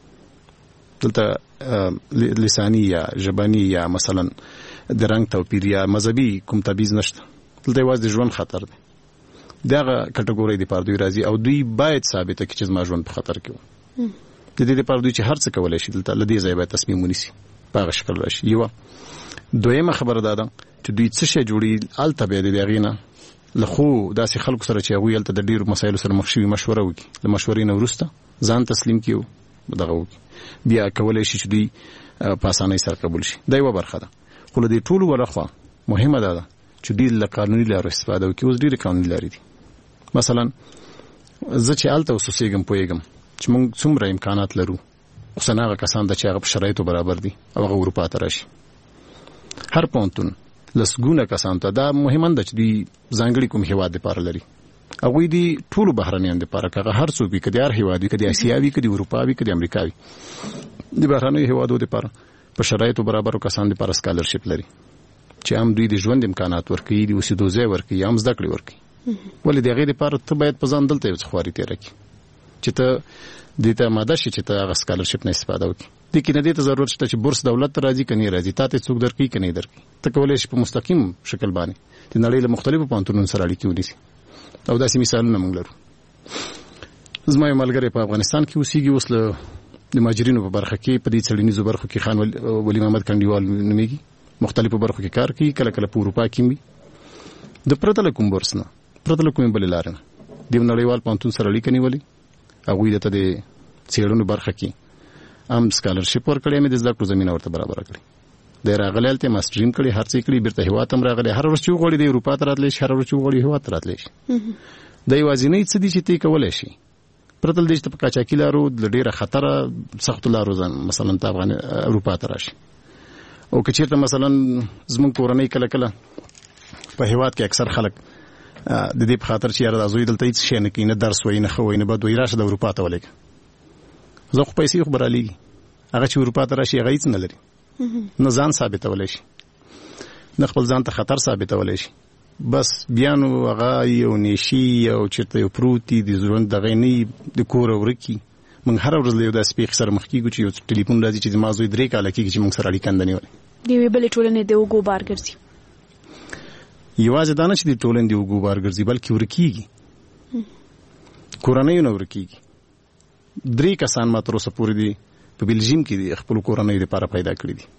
دلته لسانی یا ژبني یا مثلا د رنګ توپیر یا مذهبي کوم تبعیض نشته دلته یوازې د ژوند خطر دی دغه کټګورۍ د پاره دوی راځي او دوی باید ثابته کړي چې زما ژوند په خطر کې و د دې لپاره دوی چې هر څه کولای شي دلته لدې ځای باید تصمیم ونیسي په هغه شکل راشي یو دویمه خبره ده چې دوی څه شي جوړي الته به د هغې نه له خو داسې خلکو سره چې هغوی هلته د ډېرو مسایلو سره مخ شوي مشوره وکړي له مشورې نه وروسته ځان تسلیم کړي دغه وکړي بیا کولی شي چې دوی په اسانۍ سره قبول شي دا یوه برخه ده خو له دې ټولو ولخوا مهمه دا ده چې دوی له قانوني لارو استفاده وکړي اوس ډېرې قانوني لارې دي مثلا زه چې هلته اوس اوسېږم پوهېږم چې موږ څومره امکانات لرو خصوصا هغه کسان ده چې هغه په شرایطو برابر دي او هغه اروپا ته راشي هر پوهنتون لسګونه کسان ته دا مهمه ده چې دوی ځانګړي کوم هېواد دپاره لري هغوی دي ټولو بهرنیانو دپاره که هغه هر څوک وي که د هر هېواد وي که د اسیا وي که د اروپا وي که د امریکا وي د بهرنیو هېوادو دپاره په شرایطو برابرو کسانو دپاره سکالرشپ لري چې هم دوی د ژوند امکانات ورکوي د اوسېدو ځای ورکوي یا هم زده کړې ورکوي ولې د هغې دپاره ته باید په ځان دلته یو څه خواري تېره کړي چې ته دې ته اماده شي چې ته هغه سکالرشپ نه استفاده وکړي دې کې نه دې ته ضرورت شته چې بورس دولت ته راځي که نه راځي تا ته څوک درکوي که نه یې درکوي ته کولی شي په مستقیم شکل باندې د نړۍ له مختلفو پوهنتونونو سره اړیکې ونیسي او داسې مثالونه موږ لرو زما یو ملګری په افغانستان کې اوسېږي اوس له د مهاجرینو په برخه کې په دې څېړنیزو برخو کې خان ولی محمد کنډیوال نومېږي مختلفو برخو کې کار کوي کله کله په اروپا کې وي د پرته له کوم بورس نه پرته له کومې بلې لارې نه د یو نړیوال پوهنتون سره اړیکه نیولې هغوی دته د څېړنو برخه کې هم سکالرشپ ورکړی مې د زده کړو زمینه ورته برابره کړې دی راغلی هلته یې ماسټرین کړې هر څه یې کړي بېرته هېواد ته هم راغلی هر ورځ چې وغواړي د اروپا ته راتلی شي هر ورځ چې وغواړي هېواد ته راتلی شي دا یوازینی څه دي چې ته یې کولی شي پرته له دې چې ته په قاچاقي لارو د ډېره خطره سختو لارو ځان مثلا ته افغان اروپا ته راشي او که چېرته مثلا زموږ کورنۍ کله کله په هېواد کې اکثر خلک د دې په خاطر چې یاره دا زوی دلته هېڅ شی نه کوي نه درس وایي نه ښه وایي نه بد وایي راشه د اروپا ته ولېږه زه خو پیسې خو به رالیږي هغه چې اروپا ته راشي هغه هېڅ نه لري نه ځان ثابتولی شي نه خپل ځان ته خطر ثابتولی شي بس بیا نو هغه یو نیشي او چېرته یو پروت دي د ژوند دغه نه د کوره ورکي موږ هره ورځ له یو داسې پېښې سره مخ کېږو چې یو ټلیفون راځي چې زما زوی درې کاله کېږي چې موږ سره اړیکه نه نیولې د یوې بلې ټولنې د اوږو بار ګرځي یوازې دا نه چې د ټولنې د اوږو بار ګرځي بلکې ورکېږي کورنیو نه ورکېږي درې کسان ما تر اوسه پورې دي په بلجیم کې دي خپلو کورنیو دپاره پیدا کړي دي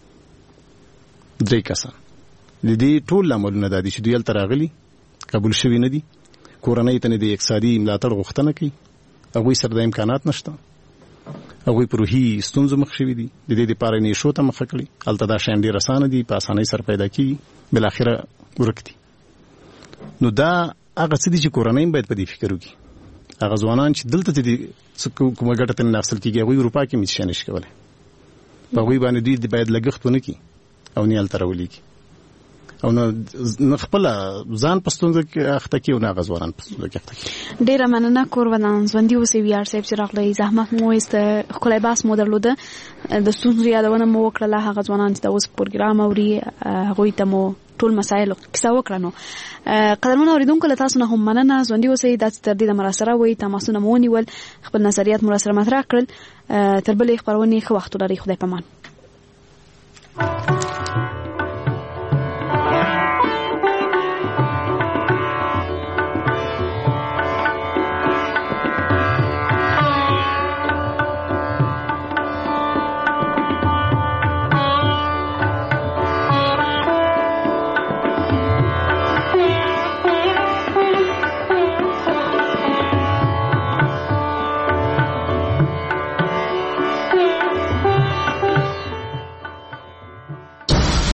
درې کسان د دې ټول لاملونه دا دي چې دوی هلته راغلي قبول شوي نه دي کورنۍ ته نه د اقتصادي ملاتړ غوښتنه کوي هغوی سره د امکانات نشته هغوی په روحي ستونزو مخ شوي دي د دې دپاره یې نیشو ته مخه کړي هلته دا شیان ډېر اسانه دي په اسانۍ سره پیدا کېږي بالاخره ورک دي نو دا هغه څه دي چې کورنۍ باید په دې فکر وکړي هغه ځوانان چې دلته د کومه ګټه ترې نه اخیستل کېږي هغوی اروپا کې هم هېڅ شی نشي کولی په هغوی باندې دوی باید لګښت ونه کړي او نه هلته راولېږي او نه خپله ځان په ستونزه کې اخته کړي او نه هغه ځوانان په ستونزه کې اخته کړي ډېره مننه کوربنان ژوندي اوسئ ویاړ صاحب چې راغلی زحمت مو وایسته ښکلی بحث مو درلوده د ستونزو یادونه مو وکړله هغه ځوانان چې د اوس پروګرام اوري هغوی ته مو ټول مسایلو کیسه وکړه نو قدرمن اورېدونکو له تاسو نه هم مننه ژوندي اوسئ داسې تر دې دمه راسره وئ تماسونه مو ونیول خپل نظریات مو راسره مطرح کړل تر بلې خپرونې ښه وخت ولرئ خدای پامان